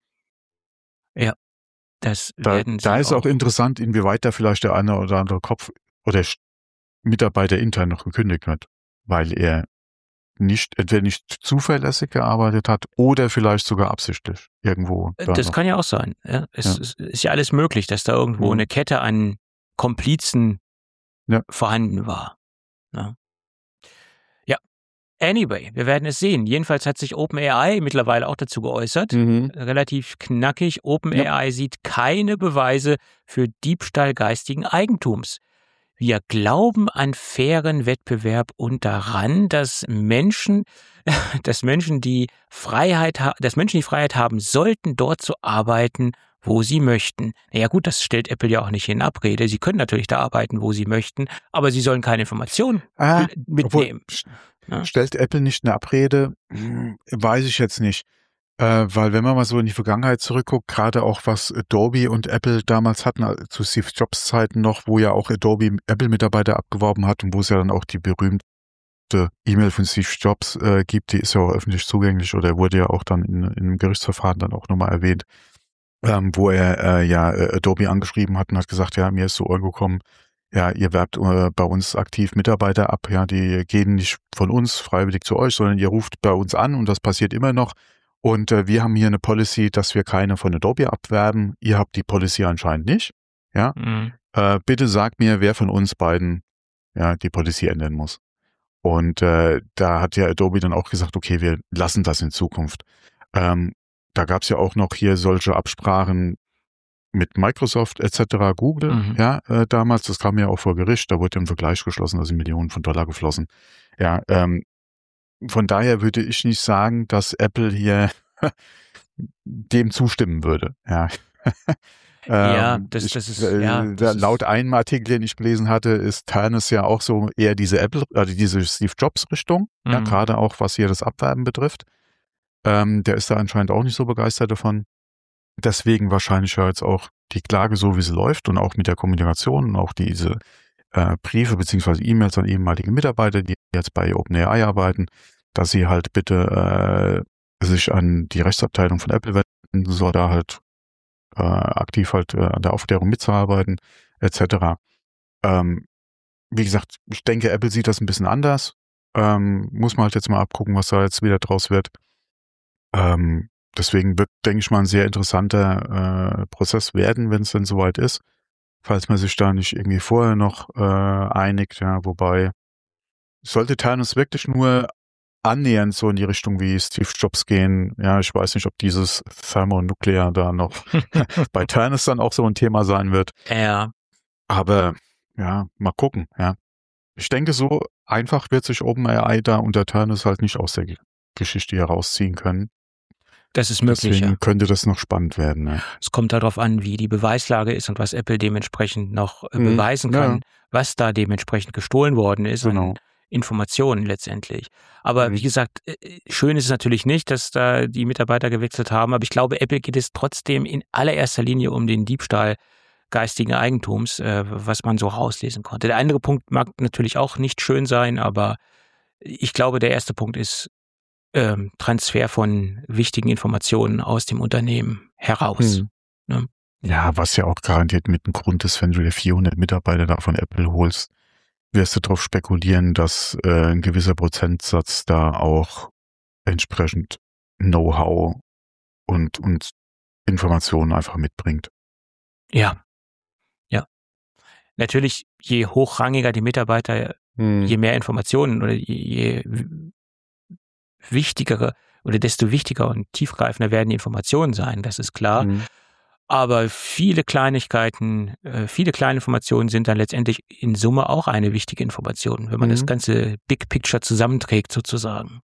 S3: Das
S2: Da,
S3: werden
S2: da
S3: Sie
S2: ist auch interessant, inwieweit da vielleicht der eine oder andere Kopf oder Sch- Mitarbeiter intern noch gekündigt wird, weil er nicht, entweder nicht zuverlässig gearbeitet hat oder vielleicht sogar absichtlich irgendwo. Da
S3: Das
S2: noch.
S3: kann ja auch sein. Ja. Es
S2: Ja.
S3: ist- ist ja alles möglich, dass da irgendwo
S2: Mhm.
S3: eine Kette an Komplizen
S2: Ja.
S3: vorhanden war. Ja. Ja. Anyway, wir werden es sehen. Jedenfalls hat sich OpenAI mittlerweile auch dazu geäußert.
S2: Mhm.
S3: Relativ knackig. OpenAI
S2: Ja.
S3: sieht keine Beweise für Diebstahl geistigen Eigentums. Wir glauben an fairen Wettbewerb und daran, dass Menschen, dass Menschen die Freiheit, ha- dass Menschen die Freiheit haben sollten, dort zu arbeiten, wo sie möchten. Naja gut, das stellt Apple ja auch nicht in Abrede. Sie können natürlich da arbeiten, wo sie möchten, aber sie sollen keine Informationen
S2: Ah,
S3: mitnehmen.
S2: obwohl,
S3: Ja.
S2: stellt Apple nicht eine Abrede? Hm, weiß ich jetzt nicht. Äh, weil wenn man mal so in die Vergangenheit zurückguckt, gerade auch was Adobe und Apple damals hatten, also zu Steve Jobs Zeiten noch, wo ja auch Adobe Apple-Mitarbeiter abgeworben hat und wo es ja dann auch die berühmte E-Mail von Steve Jobs äh, gibt, die ist ja auch öffentlich zugänglich oder wurde ja auch dann in, in einem Gerichtsverfahren dann auch nochmal erwähnt, ähm, wo er äh, ja äh, Adobe angeschrieben hat und hat gesagt, ja, mir ist so angekommen, ja, ihr werbt äh, bei uns aktiv Mitarbeiter ab, ja, die gehen nicht von uns freiwillig zu euch, sondern ihr ruft bei uns an und das passiert immer noch. Und äh, wir haben hier eine Policy, dass wir keine von Adobe abwerben. Ihr habt die Policy anscheinend nicht. Ja,
S3: Mhm.
S2: äh, bitte sagt mir, wer von uns beiden ja die Policy ändern muss. Und äh, da hat ja Adobe dann auch gesagt, okay, wir lassen das in Zukunft. Ähm, da gab es ja auch noch hier solche Absprachen mit Microsoft et cetera, Google,
S3: Mhm.
S2: ja, äh, damals, das kam ja auch vor Gericht, da wurde ein Vergleich geschlossen, da sind Millionen von Dollar geflossen. Ja, ähm, von daher würde ich nicht sagen, dass Apple hier dem zustimmen würde. Ja,
S3: Ja,
S2: ähm,
S3: das,
S2: ich,
S3: das ist,
S2: äh,
S3: ja,
S2: da,
S3: das
S2: laut
S3: ist,
S2: einem Artikel, den ich gelesen hatte, ist Ternus ja auch so eher diese Apple, also diese Steve Jobs Richtung, ja,
S3: Mhm.
S2: gerade auch was hier das Abwerben betrifft. Ähm, der ist da anscheinend auch nicht so begeistert davon. Deswegen wahrscheinlich ja jetzt auch die Klage so, wie sie läuft und auch mit der Kommunikation und auch diese äh, Briefe beziehungsweise E-Mails an ehemalige Mitarbeiter, die jetzt bei OpenAI arbeiten, dass sie halt bitte äh, sich an die Rechtsabteilung von Apple wenden soll, da halt äh, aktiv halt äh, an der Aufklärung mitzuarbeiten, et cetera. Ähm, wie gesagt, ich denke, Apple sieht das ein bisschen anders. Ähm, muss man halt jetzt mal abgucken, was da jetzt wieder draus wird. Ähm, deswegen wird, denke ich mal, ein sehr interessanter äh, Prozess werden, wenn es denn soweit ist. Falls man sich da nicht irgendwie vorher noch äh, einigt, ja, wobei sollte Ternus wirklich nur annähernd so in die Richtung wie Steve Jobs gehen, ja, ich weiß nicht, ob dieses Thermonuclear da noch bei Ternus dann auch so ein Thema sein wird,
S3: ja,
S2: aber ja, mal gucken, ja. Ich denke, so einfach wird sich OpenAI da unter Ternus halt nicht aus der G- Geschichte herausziehen können.
S3: das ist möglich,
S2: Deswegen
S3: ja.
S2: könnte das noch spannend werden. Ne?
S3: Es kommt darauf an, wie die Beweislage ist und was Apple dementsprechend noch äh,
S2: Mhm.
S3: beweisen
S2: Ja,
S3: kann, was da dementsprechend gestohlen worden ist an
S2: genau.
S3: Informationen letztendlich. Aber wie
S2: Mhm.
S3: gesagt, äh, schön ist es natürlich nicht, dass da die Mitarbeiter gewechselt haben, aber ich glaube, Apple geht es trotzdem in allererster Linie um den Diebstahl geistigen Eigentums, äh, was man so rauslesen konnte. Der andere Punkt mag natürlich auch nicht schön sein, aber ich glaube, der erste Punkt ist ähm, Transfer von wichtigen Informationen aus dem Unternehmen heraus.
S2: Mhm.
S3: Ne?
S2: Ja, was ja auch garantiert mit ein Grund ist, wenn du dir vierhundert Mitarbeiter da von Apple holst, wirst du darauf spekulieren, dass äh, ein gewisser Prozentsatz da auch entsprechend Know-how und, und Informationen einfach mitbringt.
S3: Ja, ja. Natürlich, je hochrangiger die Mitarbeiter,
S2: Mhm.
S3: je mehr Informationen oder je, je w- wichtigere oder desto wichtiger und tiefgreifender werden die Informationen sein, das ist klar.
S2: Mhm.
S3: Aber viele Kleinigkeiten, äh, viele kleine Informationen sind dann letztendlich in Summe auch eine wichtige Information, wenn man das
S2: Mhm.
S3: ganze Big Picture zusammenträgt sozusagen.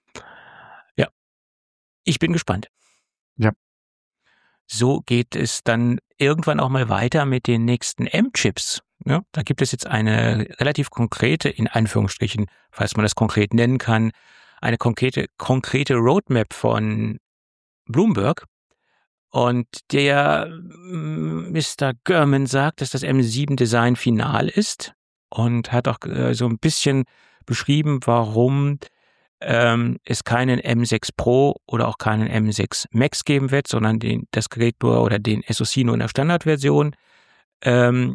S3: Ja, ich bin gespannt.
S2: Ja.
S3: So geht es dann irgendwann auch mal weiter mit den nächsten M-Chips. Ne? Da gibt es jetzt eine relativ konkrete, in Anführungsstrichen, falls man das konkret nennen kann, eine konkrete, konkrete Roadmap von Bloomberg. Und der mm, Mister Gurman sagt, dass das M sieben Design final ist und hat auch äh, so ein bisschen beschrieben, warum ähm, es keinen M sechs Pro oder auch keinen M sechs Max geben wird, sondern den, das Gerät nur oder den S O C nur in der Standardversion. Ähm,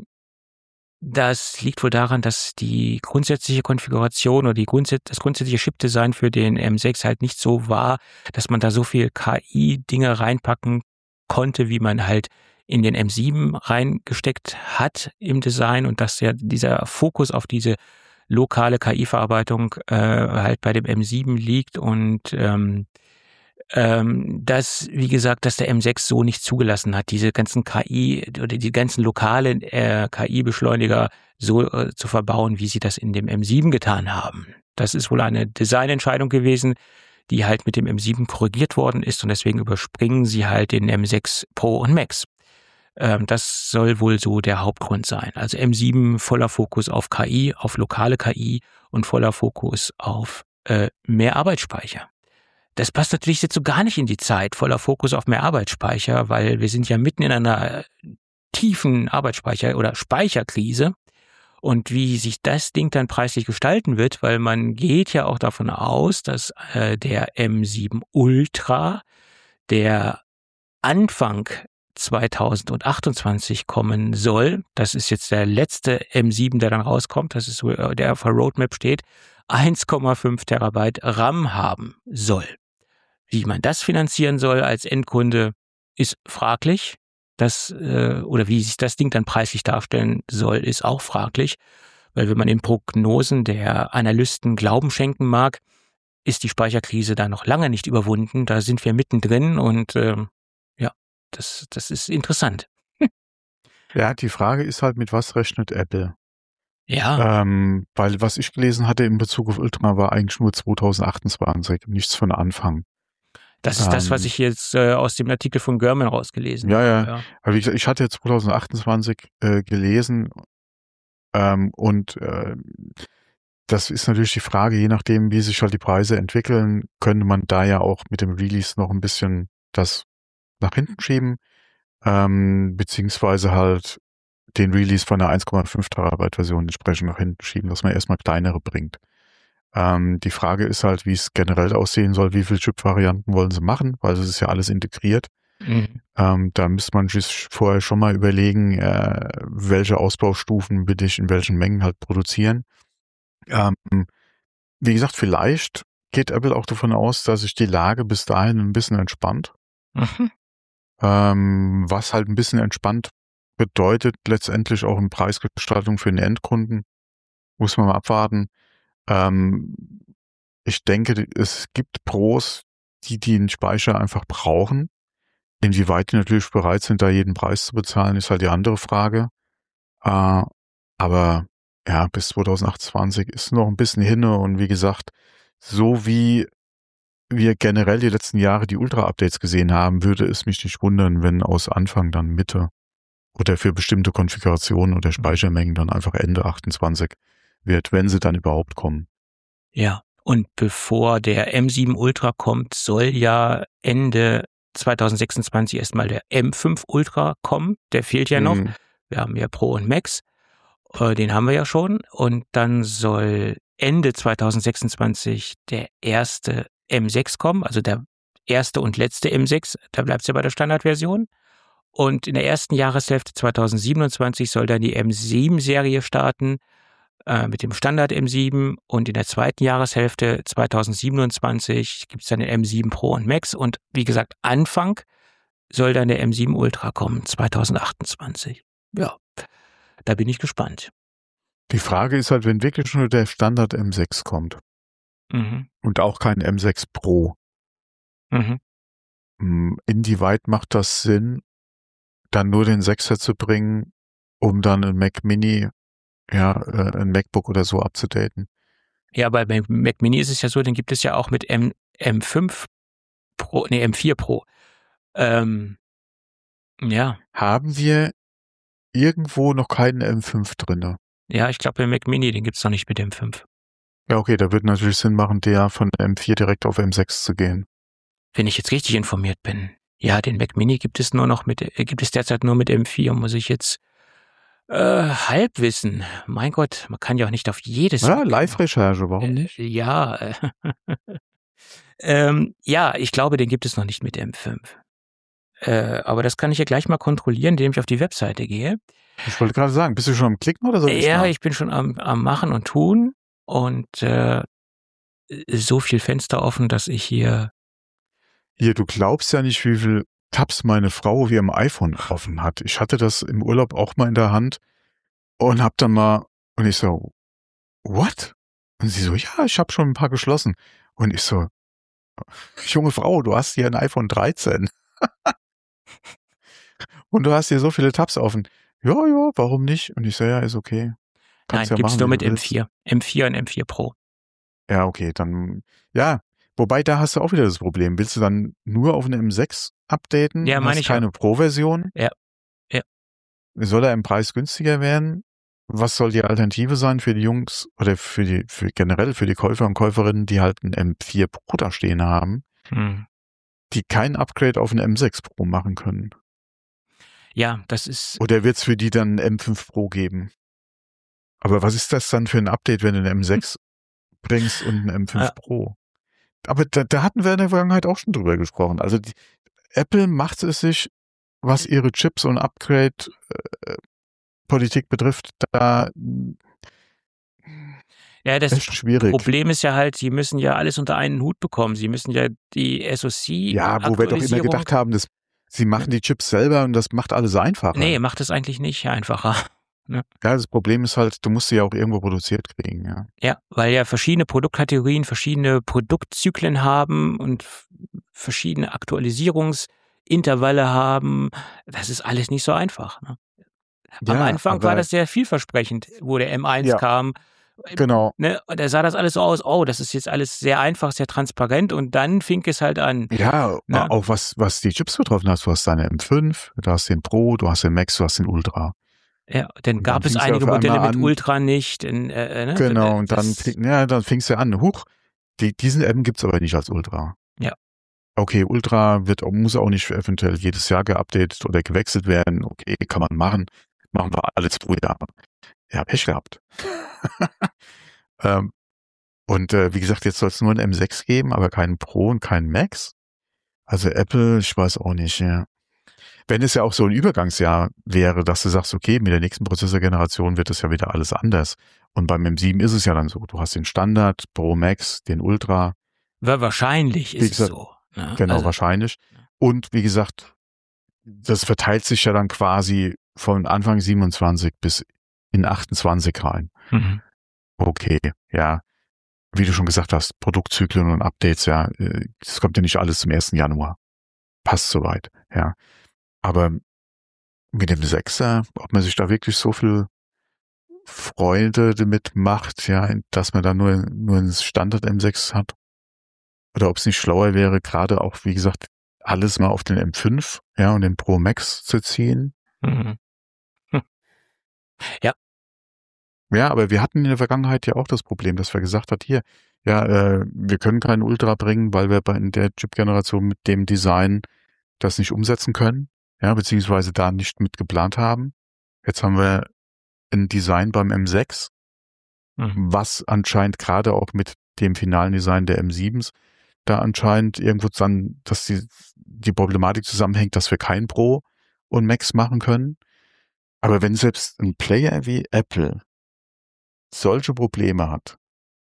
S3: das liegt wohl daran, dass die grundsätzliche Konfiguration oder die grundsätz das grundsätzliche Chipdesign für den M sechs halt nicht so war, dass man da so viel K I-Dinge reinpacken konnte, wie man halt in den M sieben reingesteckt hat im Design und dass ja dieser Fokus auf diese lokale K I-Verarbeitung äh, halt bei dem M sieben liegt und ähm, ähm, dass, wie gesagt, dass der M sechs so nicht zugelassen hat, diese ganzen K I oder die ganzen lokalen äh, K I-Beschleuniger so äh, zu verbauen, wie sie das in dem M sieben getan haben. Das ist wohl eine Designentscheidung gewesen, die halt mit dem M sieben korrigiert worden ist und deswegen überspringen sie halt den M sechs Pro und Max. Ähm, das soll wohl so der Hauptgrund sein. Also M sieben voller Fokus auf K I, auf lokale K I und voller Fokus auf äh, mehr Arbeitsspeicher. Das passt natürlich jetzt so gar nicht in die Zeit, voller Fokus auf mehr Arbeitsspeicher, weil wir sind ja mitten in einer tiefen Arbeitsspeicher- oder Speicherkrise. Und wie sich das Ding dann preislich gestalten wird, weil man geht ja auch davon aus, dass äh, der M sieben Ultra, der Anfang zweitausendachtundzwanzig kommen soll, das ist jetzt der letzte M sieben, der dann rauskommt, das ist so, der auf der Roadmap steht, eins Komma fünf Terabyte RAM haben soll. Wie man das finanzieren soll als Endkunde, ist fraglich. Das, äh, oder wie sich das Ding dann preislich darstellen soll, ist auch fraglich. Weil wenn man den Prognosen der Analysten Glauben schenken mag, ist die Speicherkrise da noch lange nicht überwunden. Da sind wir mittendrin und äh, ja, das, das ist interessant.
S2: Ja, die Frage ist halt, mit was rechnet Apple?
S3: Ja.
S2: Ähm, weil was ich gelesen hatte in Bezug auf Ultra war eigentlich nur zweitausendachtundzwanzig, nichts von Anfang.
S3: Das ist
S2: ähm,
S3: das, was ich jetzt äh, aus dem Artikel von Gurman rausgelesen
S2: ja,
S3: habe.
S2: Ja,
S3: ja.
S2: Aber wie gesagt, ich hatte jetzt zweitausendachtundzwanzig äh, gelesen ähm, und äh, das ist natürlich die Frage, je nachdem, wie sich halt die Preise entwickeln, könnte man da ja auch mit dem Release noch ein bisschen das nach hinten schieben, ähm, beziehungsweise halt den Release von der eins Komma fünf Terabyte Version entsprechend nach hinten schieben, dass man erstmal kleinere bringt. Ähm, die Frage ist halt, wie es generell aussehen soll, wie viele Chip-Varianten wollen sie machen, weil es ist ja alles integriert.
S3: Mhm.
S2: Ähm, da müsste man sich vorher schon mal überlegen, äh, welche Ausbaustufen will ich in welchen Mengen halt produzieren. Ähm, wie gesagt, vielleicht geht Apple auch davon aus, dass sich die Lage bis dahin ein bisschen entspannt.
S3: Mhm.
S2: Ähm, was halt ein bisschen entspannt bedeutet, letztendlich auch in Preisgestaltung für den Endkunden. Muss man mal abwarten. Ähm, ich denke, es gibt Pros, die den Speicher einfach brauchen. Inwieweit die natürlich bereit sind, da jeden Preis zu bezahlen, ist halt die andere Frage. Äh, aber ja, bis zweitausendachtundzwanzig ist noch ein bisschen hin und wie gesagt, so wie wir generell die letzten Jahre die Ultra-Updates gesehen haben, würde es mich nicht wundern, wenn aus Anfang dann Mitte oder für bestimmte Konfigurationen oder Speichermengen dann einfach Ende achtundzwanzig wird, wenn sie dann überhaupt kommen.
S3: Ja, und bevor der M sieben Ultra kommt, soll ja Ende zweitausendsechsundzwanzig erstmal der M fünf Ultra kommen. Der fehlt ja noch.
S2: Mhm.
S3: Wir haben ja Pro und Max. Äh, den haben wir ja schon. Und dann soll Ende zweitausendsechsundzwanzig der erste M sechs kommen, also der erste und letzte M sechs. Da bleibt es ja bei der Standardversion. Und in der ersten Jahreshälfte zweitausendsiebenundzwanzig soll dann die M sieben Serie starten äh, mit dem Standard M sieben. Und in der zweiten Jahreshälfte zweitausendsiebenundzwanzig gibt es dann den M sieben Pro und Max. Und wie gesagt, Anfang soll dann der M sieben Ultra kommen, zweitausendachtundzwanzig. Ja, da bin ich gespannt.
S2: Die Frage ist halt, wenn wirklich nur der Standard M sechs kommt
S3: Mhm.
S2: und auch kein M sechs Pro,
S3: Mhm.
S2: inwieweit macht das Sinn, dann nur den Sechser zu bringen, um dann ein Mac Mini, ja, ein MacBook oder so abzudaten?
S3: Ja, bei Mac Mini ist es ja so, den gibt es ja auch mit M, M5 Pro, nee, M vier Pro. Ähm, ja.
S2: Haben wir irgendwo noch keinen M fünf drinne?
S3: Ja, ich glaube, bei Mac Mini, den gibt's noch nicht mit M fünf.
S2: Ja, okay, da wird natürlich Sinn machen, der von M vier direkt auf M sechs zu gehen.
S3: Wenn ich jetzt richtig informiert bin. Ja, den Mac Mini gibt es nur noch mit, äh, gibt es derzeit nur mit M vier, muss ich jetzt äh, halb wissen. Mein Gott, man kann ja auch nicht auf jedes...
S2: Ja, Live-Recherche, warum
S3: äh,
S2: nicht?
S3: Ja, äh, ähm, ja, ich glaube, den gibt es noch nicht mit M fünf. Äh, aber das kann ich ja gleich mal kontrollieren, indem ich auf die Webseite gehe.
S2: Ich wollte gerade sagen, bist du schon am Klicken oder soll ich
S3: Ja,
S2: mal?
S3: ich bin schon am, am Machen und Tun und äh, so viel Fenster offen, dass ich hier...
S2: Hier, du glaubst ja nicht, wie viel Tabs meine Frau wie am iPhone offen hat. Ich hatte das im Urlaub auch mal in der Hand und hab dann mal, und ich so, what? Und sie so, ja, ich habe schon ein paar geschlossen. Und ich so, junge Frau, du hast hier ein iPhone dreizehn. Und du hast hier so viele Tabs offen. Ja, ja, warum nicht? Und ich so, ja, ist okay. Kannst
S3: Nein,
S2: ja
S3: gibt's
S2: machen,
S3: nur
S2: wie
S3: mit
S2: du
S3: M
S2: willst.
S3: vier. M vier und M vier Pro.
S2: Ja, okay, dann, ja. Wobei, da hast du auch wieder das Problem. Willst du dann nur auf eine M sechs updaten
S3: Ja,
S2: und
S3: meine
S2: hast
S3: ich ja.
S2: keine Pro-Version?
S3: Ja, ja.
S2: Soll er im Preis günstiger werden? Was soll die Alternative sein für die Jungs oder für die, für generell für die Käufer und Käuferinnen, die halt ein M vier Pro da stehen haben,
S3: Hm.
S2: die kein Upgrade auf eine M sechs Pro machen können?
S3: Ja, das ist,
S2: Oder wird es für die dann ein M fünf Pro geben? Aber was ist das dann für ein Update, wenn du eine M sechs bringst und ein M fünf
S3: Ja.
S2: Pro? Aber da, da hatten wir in der Vergangenheit auch schon drüber gesprochen. Also die, Apple macht es sich, was ihre Chips und Upgrade-Politik betrifft, da
S3: ja, das
S2: echt schwierig.
S3: Problem ist ja halt, sie müssen ja alles unter einen Hut bekommen. Sie müssen ja die S O C
S2: Ja, wo wir doch immer gedacht haben, dass sie machen die Chips selber und das macht alles einfacher.
S3: Nee, macht es eigentlich nicht einfacher.
S2: Ja, das Problem ist halt, du musst sie ja auch irgendwo produziert kriegen, ja.
S3: Ja, weil ja verschiedene Produktkategorien, verschiedene Produktzyklen haben und f- verschiedene Aktualisierungsintervalle haben. Das ist alles nicht so einfach. Ne? Am
S2: Ja,
S3: Anfang
S2: aber-
S3: war das sehr vielversprechend, wo der M eins
S2: Ja.
S3: kam.
S2: Genau.
S3: Ne? Und da sah das alles so aus, oh, das ist jetzt alles sehr einfach, sehr transparent und dann fing es halt an.
S2: Ja,
S3: Ja.
S2: auch was, was die Chips betroffen hat. Du hast deine M fünf, du hast den Pro, du hast den Max, du hast den Ultra.
S3: Ja, dann
S2: Und
S3: gab
S2: dann
S3: es
S2: fing's ja
S3: einige
S2: auf
S3: Modelle
S2: einmal
S3: mit
S2: an-
S3: Ultra nicht. In, äh, äh, ne?
S2: Genau, und dann,
S3: Das-
S2: fing, ja, dann fing's ja an. Huch, die, diesen M gibt's aber nicht als Ultra.
S3: Ja.
S2: Okay, Ultra wird, muss auch nicht eventuell jedes Jahr geupdatet oder gewechselt werden. Okay, kann man machen. Machen wir alle zwei Jahre. Ja, Pech gehabt. ähm, und äh, wie gesagt, jetzt soll es nur ein M sechs geben, aber keinen Pro und keinen Max. Also Apple, ich weiß auch nicht, ja. Wenn es ja auch so ein Übergangsjahr wäre, dass du sagst, okay, mit der nächsten Prozessorgeneration wird es ja wieder alles anders. Und beim M sieben ist es ja dann so. Du hast den Standard, Pro Max, den Ultra.
S3: Wa- Wahrscheinlich
S2: Wie
S3: ist es
S2: gesagt,
S3: so. Ne?
S2: Genau,
S3: Also,
S2: wahrscheinlich. Und wie gesagt, das verteilt sich ja dann quasi von Anfang siebenundzwanzig bis in achtundzwanzig rein.
S3: mhm.
S2: Okay, ja. Wie du schon gesagt hast, Produktzyklen und Updates, ja, äh, das kommt ja nicht alles zum ersten Januar. Passt soweit, ja. Aber mit dem Sechser, ob man sich da wirklich so viel Freude damit macht, ja, dass man da nur, nur ein Standard M sechs hat. Oder ob es nicht schlauer wäre, gerade auch, wie gesagt, alles mal auf den M fünf, ja, und den Pro Max zu ziehen.
S3: Mhm.
S2: Ja, aber wir hatten in der Vergangenheit ja auch das Problem, dass wir gesagt hat, hier, ja, äh, wir können keinen Ultra bringen, weil wir bei in der Chip-Generation mit dem Design das nicht umsetzen können, ja, beziehungsweise da nicht mit geplant haben. Jetzt haben wir ein Design beim M sechs,
S3: Mhm.
S2: was anscheinend gerade auch mit dem finalen Design der M siebens da anscheinend irgendwo dann, dass die, die Problematik zusammenhängt, dass wir kein Pro und Max machen können. Aber wenn selbst ein Player wie Apple solche Probleme hat,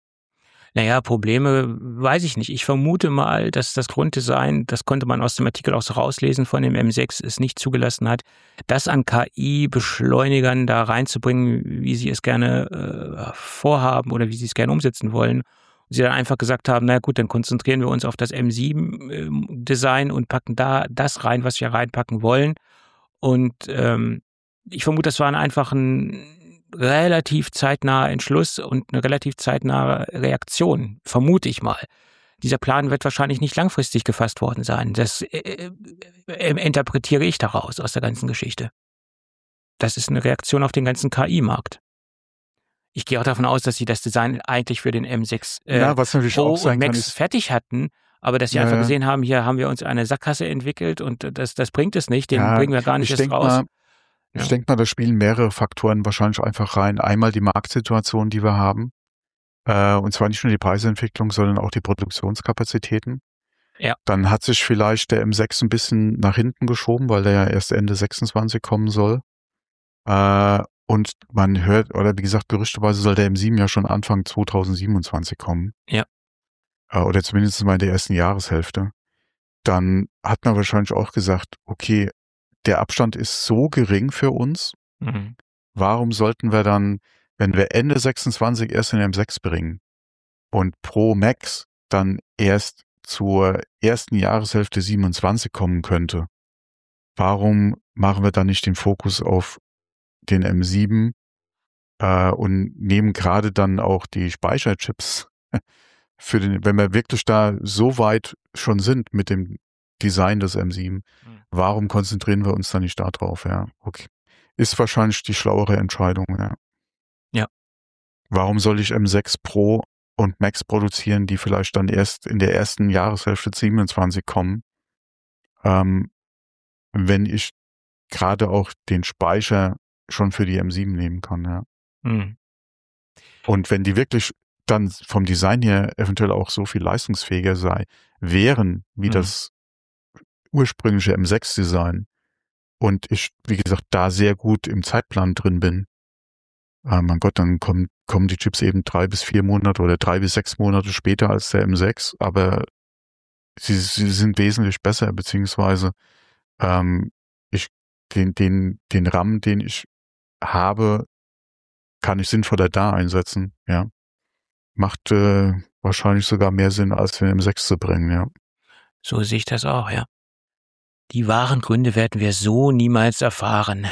S3: Naja, Probleme weiß ich nicht. Ich vermute mal, dass das Grunddesign, das konnte man aus dem Artikel auch so rauslesen, von dem M sechs es nicht zugelassen hat, das an K I-Beschleunigern da reinzubringen, wie sie es gerne äh, vorhaben oder wie sie es gerne umsetzen wollen. Und sie dann einfach gesagt haben, na gut, dann konzentrieren wir uns auf das M sieben-Design und packen da das rein, was wir reinpacken wollen. Und ähm, ich vermute, das war einfach ein relativ zeitnaher Entschluss und eine relativ zeitnahe Reaktion, vermute ich mal. Dieser Plan wird wahrscheinlich nicht langfristig gefasst worden sein. Das äh, äh, interpretiere ich daraus aus der ganzen Geschichte. Das ist eine Reaktion auf den ganzen K I-Markt. Ich gehe auch davon aus, dass sie das Design eigentlich für den M sechs äh,
S2: ja, was natürlich
S3: Pro
S2: auch sein
S3: und
S2: kann,
S3: Max
S2: ist,
S3: fertig hatten, aber dass sie
S2: Ja,
S3: einfach
S2: ja.
S3: gesehen haben, hier haben wir uns eine Sackgasse entwickelt und das, das bringt es nicht, den
S2: Ja,
S3: bringen wir gar nicht
S2: ich
S3: erst
S2: denk
S3: raus.
S2: mal,
S3: Ja.
S2: ich denke mal, da spielen mehrere Faktoren wahrscheinlich einfach rein. Einmal die Marktsituation, die wir haben. Äh, und zwar nicht nur die Preisentwicklung, sondern auch die Produktionskapazitäten.
S3: Ja.
S2: Dann hat sich vielleicht der M sechs ein bisschen nach hinten geschoben, weil der ja erst Ende sechsundzwanzig kommen soll. Äh, und man hört, oder wie gesagt, gerüchteweise soll der M sieben ja schon Anfang zweitausendsiebenundzwanzig kommen.
S3: Ja.
S2: Äh, oder zumindest mal in der ersten Jahreshälfte. Dann hat man wahrscheinlich auch gesagt, okay, der Abstand ist so gering für uns,
S3: Mhm.
S2: warum sollten wir dann wenn wir Ende sechsundzwanzig erst in M sechs bringen und Pro Max dann erst zur ersten Jahreshälfte siebenundzwanzig kommen könnte, warum machen wir dann nicht den Fokus auf den M sieben äh, und nehmen gerade dann auch die Speicherchips für den, wenn wir wirklich da so weit schon sind mit dem Design des M sieben, mhm. warum konzentrieren wir uns dann nicht da drauf? Ja, okay. Ist wahrscheinlich die schlauere Entscheidung, ja.
S3: Ja.
S2: Warum soll ich M sechs Pro und Max produzieren, die vielleicht dann erst in der ersten Jahreshälfte siebenundzwanzig kommen, ähm, wenn ich gerade auch den Speicher schon für die M sieben nehmen kann, ja.
S3: Mhm.
S2: Und wenn die wirklich dann vom Design her eventuell auch so viel leistungsfähiger sei, wären wie mhm. das ursprüngliche M sechs Design und ich, wie gesagt, da sehr gut im Zeitplan drin bin, äh, mein Gott, dann kommen, kommen die Chips eben drei bis vier Monate oder drei bis sechs Monate später als der M sechs, aber sie, sie sind wesentlich besser, beziehungsweise ähm, ich den, den, den RAM, den ich habe, kann ich sinnvoller da einsetzen, ja. Macht äh, wahrscheinlich sogar mehr Sinn, als den M sechs zu bringen, ja.
S3: So sehe ich das auch, ja. Die wahren Gründe werden wir so niemals erfahren.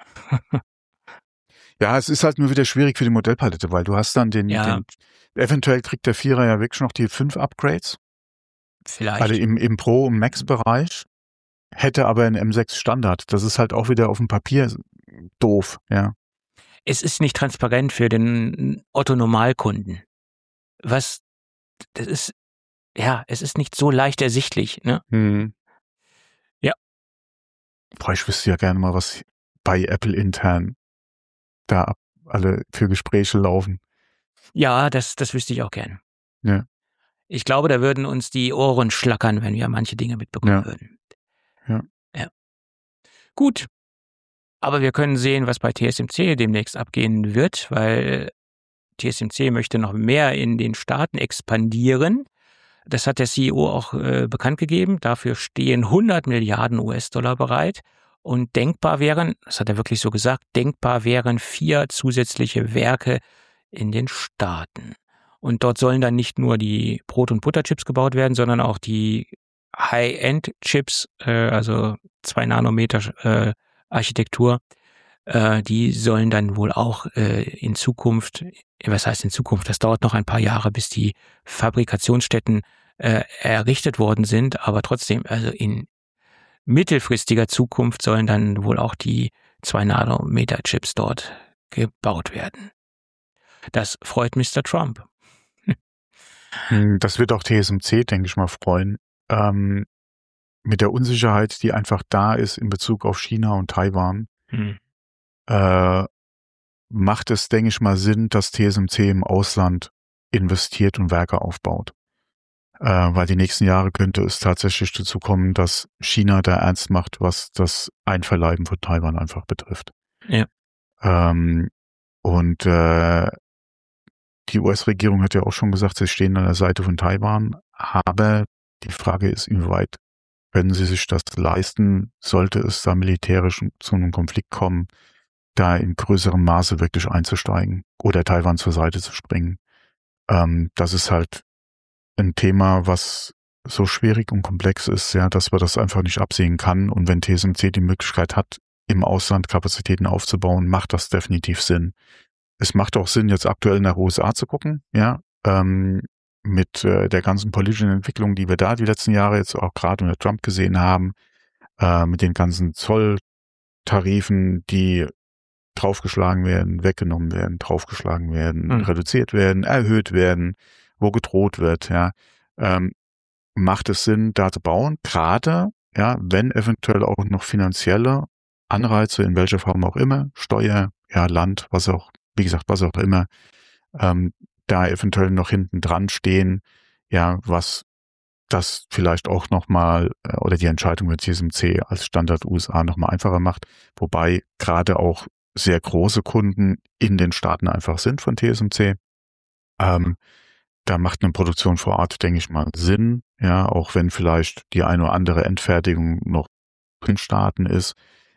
S2: Ja, es ist halt nur wieder schwierig für die Modellpalette, weil du hast dann den,
S3: ja.
S2: den eventuell kriegt der Vierer ja wirklich noch die fünf Upgrades.
S3: Vielleicht.
S2: Also im, im Pro- und Max-Bereich, hätte aber ein M sechs Standard. Das ist halt auch wieder auf dem Papier doof, ja.
S3: Es ist nicht transparent für den Otto-Normalkunden. Was, das ist, ja, es ist nicht so leicht ersichtlich, ne?
S2: Hm.
S3: Ja.
S2: Boah, ich wüsste ja gerne mal, was bei Apple intern da alle für Gespräche laufen.
S3: Ja, das, das wüsste ich auch gern.
S2: Ja.
S3: Ich glaube, da würden uns die Ohren schlackern, wenn wir manche Dinge mitbekommen
S2: ja.
S3: würden.
S2: Ja.
S3: Ja. Gut. Aber wir können sehen, was bei T S M C demnächst abgehen wird, weil T S M C möchte noch mehr in den Staaten expandieren. Das hat der C E O auch äh, bekannt gegeben. Dafür stehen hundert Milliarden U S-Dollar bereit. Und denkbar wären, das hat er wirklich so gesagt, denkbar wären vier zusätzliche Werke in den Staaten. Und dort sollen dann nicht nur die Brot- und Butterchips gebaut werden, sondern auch die High-End-Chips, äh, also zwei Nanometer äh, Architektur, äh, die sollen dann wohl auch äh, in Zukunft, was heißt in Zukunft, das dauert noch ein paar Jahre, bis die Fabrikationsstätten äh, errichtet worden sind, aber trotzdem, also in mittelfristiger Zukunft sollen dann wohl auch die zwei Nanometer Chips dort gebaut werden. Das freut Mister Trump.
S2: Das wird auch T S M C, denke ich mal, freuen. Ähm, mit der Unsicherheit, die einfach da ist in Bezug auf China und Taiwan, hm. äh, macht es, denke ich mal, Sinn, dass T S M C im Ausland investiert und Werke aufbaut. Äh, weil die nächsten Jahre könnte es tatsächlich dazu kommen, dass China da ernst macht, was das Einverleiben von Taiwan einfach betrifft.
S3: Ja.
S2: Ähm, und äh, die U S-Regierung hat ja auch schon gesagt, sie stehen an der Seite von Taiwan, aber die Frage ist, inwieweit können sie sich das leisten, sollte es da militärisch zu einem Konflikt kommen, da in größerem Maße wirklich einzusteigen oder Taiwan zur Seite zu springen. Ähm, das ist halt ein Thema, was so schwierig und komplex ist, ja, dass man das einfach nicht absehen kann. Und wenn T S M C die Möglichkeit hat, im Ausland Kapazitäten aufzubauen, macht das definitiv Sinn. Es macht auch Sinn, jetzt aktuell nach U S A zu gucken, ja, ähm, mit äh, der ganzen politischen Entwicklung, die wir da die letzten Jahre jetzt auch gerade unter Trump gesehen haben, äh, mit den ganzen Zolltarifen, die draufgeschlagen werden, weggenommen werden, draufgeschlagen werden, mhm. reduziert werden, erhöht werden, wo gedroht wird, ja, ähm, macht es Sinn, da zu bauen, gerade, ja, wenn eventuell auch noch finanzielle Anreize, in welcher Form auch immer, Steuer, ja, Land, was auch, wie gesagt, was auch immer, ähm, da eventuell noch hinten dran stehen, ja, was das vielleicht auch nochmal, äh, oder die Entscheidung mit T S M C als Standard U S A nochmal einfacher macht, wobei gerade auch sehr große Kunden in den Staaten einfach sind von T S M C. Ähm, da macht eine Produktion vor Ort, denke ich mal, Sinn, ja, auch wenn vielleicht die eine oder andere Endfertigung noch in Staaten ist.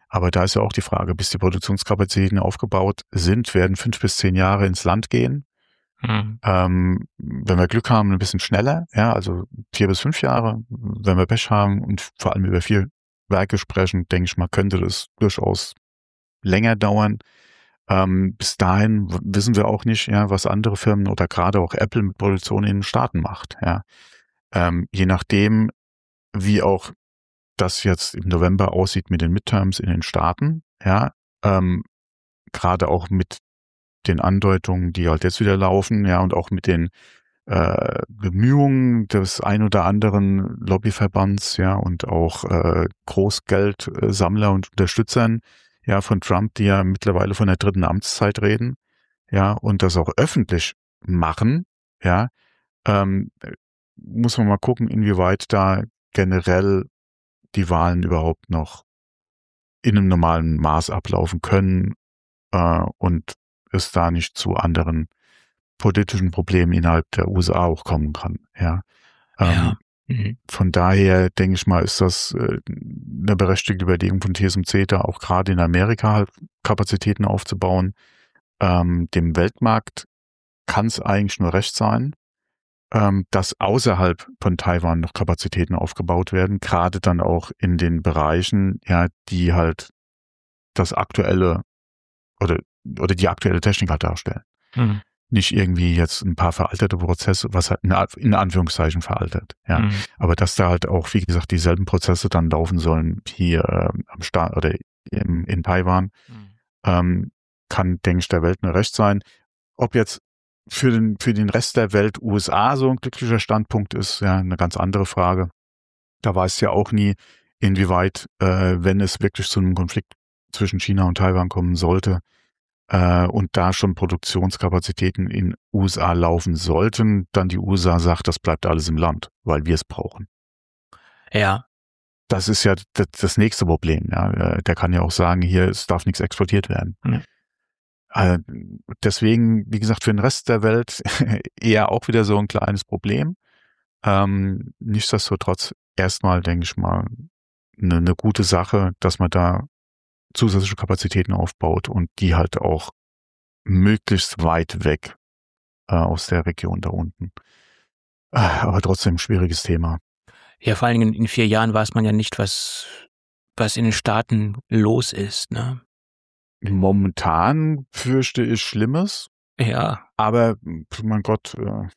S2: Aber da ist ja auch die Frage, bis die Produktionskapazitäten aufgebaut sind, werden fünf bis zehn Jahre ins Land gehen. Mhm. Ähm, wenn wir Glück haben, ein bisschen schneller, ja, also vier bis fünf Jahre. Wenn wir Pech haben und vor allem über vier Werke sprechen, denke ich mal, könnte das durchaus länger dauern. Ähm, bis dahin wissen wir auch nicht, ja, was andere Firmen oder gerade auch Apple mit Produktion in den Staaten macht, ja. Ähm, je nachdem, wie auch das jetzt im November aussieht mit den Midterms in den Staaten, ja, ähm, gerade auch mit den Andeutungen, die halt jetzt wieder laufen, ja, und auch mit den äh, Bemühungen des ein oder anderen Lobbyverbands, ja, und auch äh, Großgeldsammler und Unterstützern, ja, von Trump, die ja mittlerweile von der dritten Amtszeit reden, ja, und das auch öffentlich machen, ja, ähm, muss man mal gucken, inwieweit da generell die Wahlen überhaupt noch in einem normalen Maß ablaufen können äh, und es da nicht zu anderen politischen Problemen innerhalb der U S A auch kommen kann. Ja.
S3: ja.
S2: Ähm, mhm. Von daher denke ich mal, ist das äh, eine berechtigte Überlegung von T S M C, da auch gerade in Amerika halt Kapazitäten aufzubauen. Ähm, dem Weltmarkt kann es eigentlich nur recht sein, ähm, dass außerhalb von Taiwan noch Kapazitäten aufgebaut werden, gerade dann auch in den Bereichen, ja, die halt das aktuelle oder oder die aktuelle Technik halt darstellen. Mhm. Nicht irgendwie jetzt ein paar veraltete Prozesse, was halt in Anführungszeichen veraltet, ja. Mhm. Aber dass da halt auch, wie gesagt, dieselben Prozesse dann laufen sollen hier äh, am Start oder in, in Taiwan, mhm. ähm, kann, denke ich, der Welt nur recht sein. Ob jetzt für den, für den Rest der Welt U S A so ein glücklicher Standpunkt ist, ja, eine ganz andere Frage. Da weiß ja auch nie, inwieweit, äh, wenn es wirklich zu einem Konflikt zwischen China und Taiwan kommen sollte, äh, und da schon Produktionskapazitäten in U S A laufen sollten, dann die U S A sagt, das bleibt alles im Land, weil wir es brauchen.
S3: Ja.
S2: Das ist ja das, das nächste Problem. Ja. Der kann ja auch sagen, hier, es darf nichts exportiert werden. Ja. Äh, deswegen, wie gesagt, für den Rest der Welt eher auch wieder so ein kleines Problem. Ähm, nichtsdestotrotz erstmal, denke ich mal, eine, eine gute Sache, dass man da zusätzliche Kapazitäten aufbaut und die halt auch möglichst weit weg äh, aus der Region da unten. Äh, aber trotzdem ein schwieriges Thema.
S3: Ja, vor allen Dingen in vier Jahren weiß man ja nicht, was, was in den Staaten los ist, ne?
S2: Momentan fürchte ich Schlimmes.
S3: Ja.
S2: Aber, mein Gott, äh,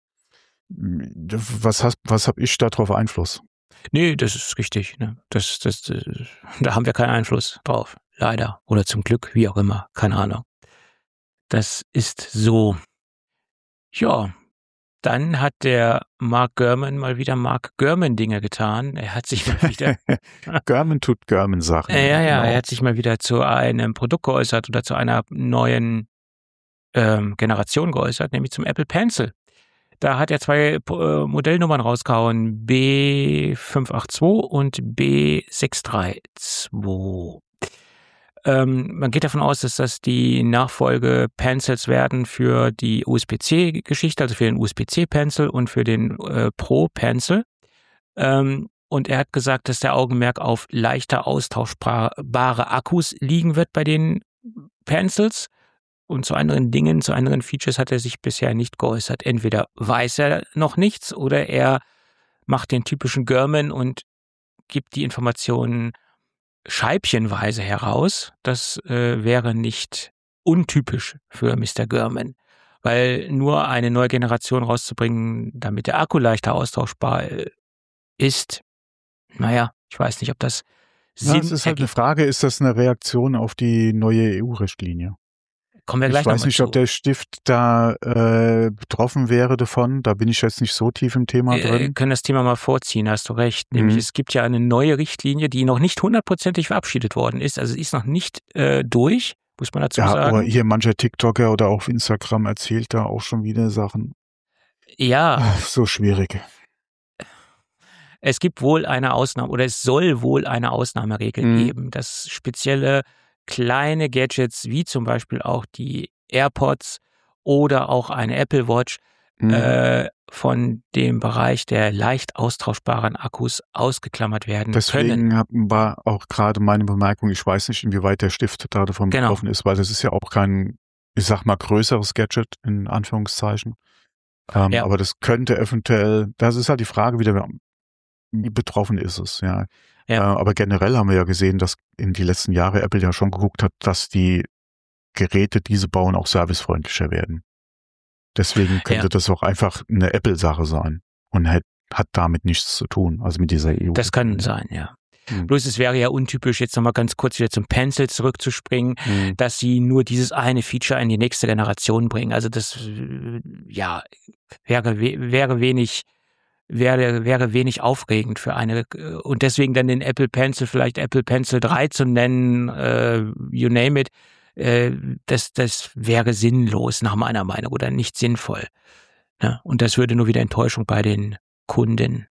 S2: was hast, was habe ich da drauf Einfluss?
S3: Nee, das ist richtig. Ne? Das, das, das, da haben wir keinen Einfluss drauf. Leider. Oder zum Glück, wie auch immer. Keine Ahnung. Das ist so. Ja, dann hat der Mark Gurman mal wieder Mark Gurman-Dinge getan. Er hat sich mal wieder...
S2: Gurman tut Gurman-Sachen.
S3: Ja, ja, genau. Er hat sich mal wieder zu einem Produkt geäußert oder zu einer neuen ähm, Generation geäußert, nämlich zum Apple Pencil. Da hat er zwei äh, Modellnummern rausgehauen, B fünf acht zwei und B sechs drei zwei. Ähm, man geht davon aus, dass das die Nachfolge-Pencils werden für die U S B C-Geschichte, also für den U S B C-Pencil und für den äh, Pro-Pencil. Ähm, und er hat gesagt, dass der Augenmerk auf leichter austauschbare Akkus liegen wird bei den Pencils. Und zu anderen Dingen, zu anderen Features hat er sich bisher nicht geäußert. Entweder weiß er noch nichts oder er macht den typischen Gurman und gibt die Informationen scheibchenweise heraus. Das äh, wäre nicht untypisch für Mister Gurman, weil nur eine neue Generation rauszubringen, damit der Akku leichter austauschbar ist, naja, ich weiß nicht, ob das Sinn
S2: ergibt. Ja, es ist halt eine Frage, ist das eine Reaktion auf die neue E U-Richtlinie?
S3: Kommen wir gleich
S2: ich weiß nicht,
S3: zu.
S2: ob der Stift da äh, betroffen wäre davon. Da bin ich jetzt nicht so tief im Thema
S3: wir
S2: drin.
S3: Wir können das Thema mal vorziehen, hast du recht. Nämlich mhm. es gibt ja eine neue Richtlinie, die noch nicht hundertprozentig verabschiedet worden ist. Also sie ist noch nicht äh, durch, muss man dazu
S2: ja,
S3: sagen.
S2: Aber hier mancher TikToker oder auch auf Instagram erzählt da auch schon wieder Sachen.
S3: Ja.
S2: Ach, so schwierig.
S3: Es gibt wohl eine Ausnahme oder es soll wohl eine Ausnahmeregel mhm. geben, dass spezielle kleine Gadgets wie zum Beispiel auch die AirPods oder auch eine Apple Watch
S2: Mhm.
S3: äh, von dem Bereich der leicht austauschbaren Akkus ausgeklammert werden können.
S2: Deswegen hab- war auch gerade meine Bemerkung, ich weiß nicht, inwieweit der Stift da davon
S3: Genau.
S2: betroffen ist, weil das ist ja auch kein, ich sag mal, größeres Gadget, in Anführungszeichen. Ähm,
S3: Ja.
S2: Aber das könnte eventuell, das ist halt die Frage wieder, wie betroffen ist es, ja.
S3: Ja.
S2: Äh, aber generell haben wir ja gesehen, dass in die letzten Jahre Apple ja schon geguckt hat, dass die Geräte, die sie bauen, auch servicefreundlicher werden. Deswegen könnte
S3: Ja.
S2: das auch einfach eine Apple-Sache sein und hat, hat damit nichts zu tun, also mit dieser E U.
S3: Das kann sein, ja.
S2: Hm.
S3: Bloß es wäre ja untypisch, jetzt nochmal ganz kurz wieder zum Pencil zurückzuspringen,
S2: Hm.
S3: dass sie nur dieses eine Feature in die nächste Generation bringen. Also das, äh, ja, wäre, we- wäre wenig, wäre, wäre wenig aufregend für eine, äh, und deswegen dann den Apple Pencil, vielleicht Apple Pencil drei zu nennen, äh, you name it, äh, das, das wäre sinnlos nach meiner Meinung oder nicht sinnvoll. Ne? Und das würde nur wieder Enttäuschung bei den Kunden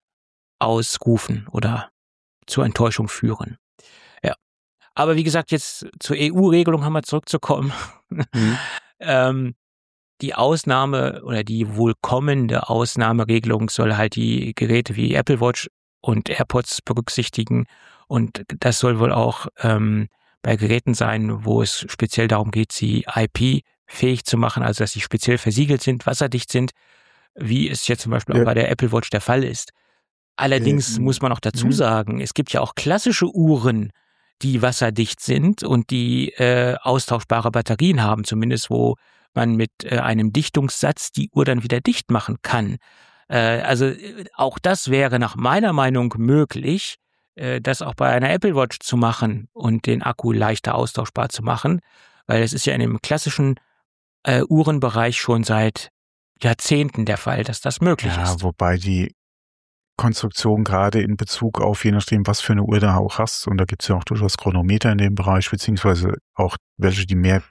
S3: ausrufen oder zur Enttäuschung führen. Ja. Aber wie gesagt, jetzt zur E U-Regelung haben wir zurückzukommen.
S2: Mhm.
S3: ähm, die Ausnahme oder die wohl kommende Ausnahmeregelung soll halt die Geräte wie Apple Watch und AirPods berücksichtigen. Und das soll wohl auch ähm, bei Geräten sein, wo es speziell darum geht, sie I P-fähig zu machen, also dass sie speziell versiegelt sind, wasserdicht sind, wie es jetzt zum Beispiel
S2: Ja.
S3: auch bei der Apple Watch der Fall ist. Allerdings
S2: Äh,
S3: muss man auch dazu
S2: mhm.
S3: sagen, es gibt ja auch klassische Uhren, die wasserdicht sind und die äh, austauschbare Batterien haben, zumindest wo man mit äh, einem Dichtungssatz die Uhr dann wieder dicht machen kann. Äh, also äh, auch das wäre nach meiner Meinung möglich, äh, das auch bei einer Apple Watch zu machen und den Akku leichter austauschbar zu machen, weil es ist ja in dem klassischen äh, Uhrenbereich schon seit Jahrzehnten der Fall, dass das möglich
S2: Ja,
S3: ist.
S2: wobei die Konstruktion gerade in Bezug auf, je nachdem, was für eine Uhr du auch hast, und da gibt's ja auch durchaus Chronometer in dem Bereich, beziehungsweise auch welche, die mehr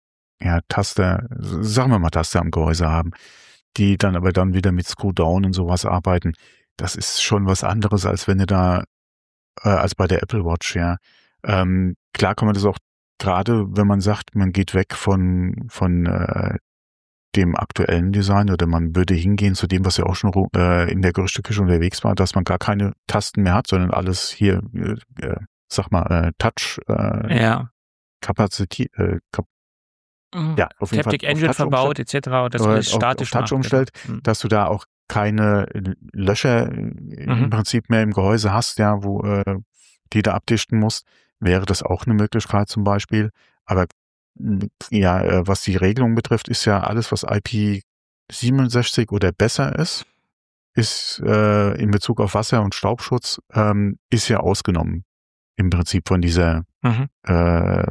S2: ja, Taster, sagen wir mal Taster am Gehäuse haben, die dann aber dann wieder mit Screw-Down und sowas arbeiten. Das ist schon was anderes, als wenn du da, äh, als bei der Apple Watch, ja. Ähm, klar kann man das auch, gerade wenn man sagt, man geht weg von, von äh, dem aktuellen Design, oder man würde hingehen zu dem, was ja auch schon äh, in der Gerüchteküche unterwegs war, dass man gar keine Tasten mehr hat, sondern alles hier, äh, äh, sag mal, äh, Touch, äh,
S3: Ja.
S2: Kapazität, äh, Kap ja, auf jeden Fall
S3: Taptic
S2: auf
S3: Engine
S2: Touch
S3: verbaut et cetera und das
S2: Oder
S3: alles
S2: auf-
S3: statisch
S2: auf Touch
S3: macht.
S2: umstellt,
S3: Genau.
S2: dass du da auch keine Löcher
S3: Mhm.
S2: im Prinzip mehr im Gehäuse hast, ja, wo äh, die da abdichten musst, wäre das auch eine Möglichkeit zum Beispiel. Aber mh, ja, äh, was die Regelung betrifft, ist ja alles, was I P siebenundsechzig oder besser ist, ist äh, in Bezug auf Wasser- und Staubschutz, ähm, ist ja ausgenommen im Prinzip von dieser
S3: Mhm.
S2: äh,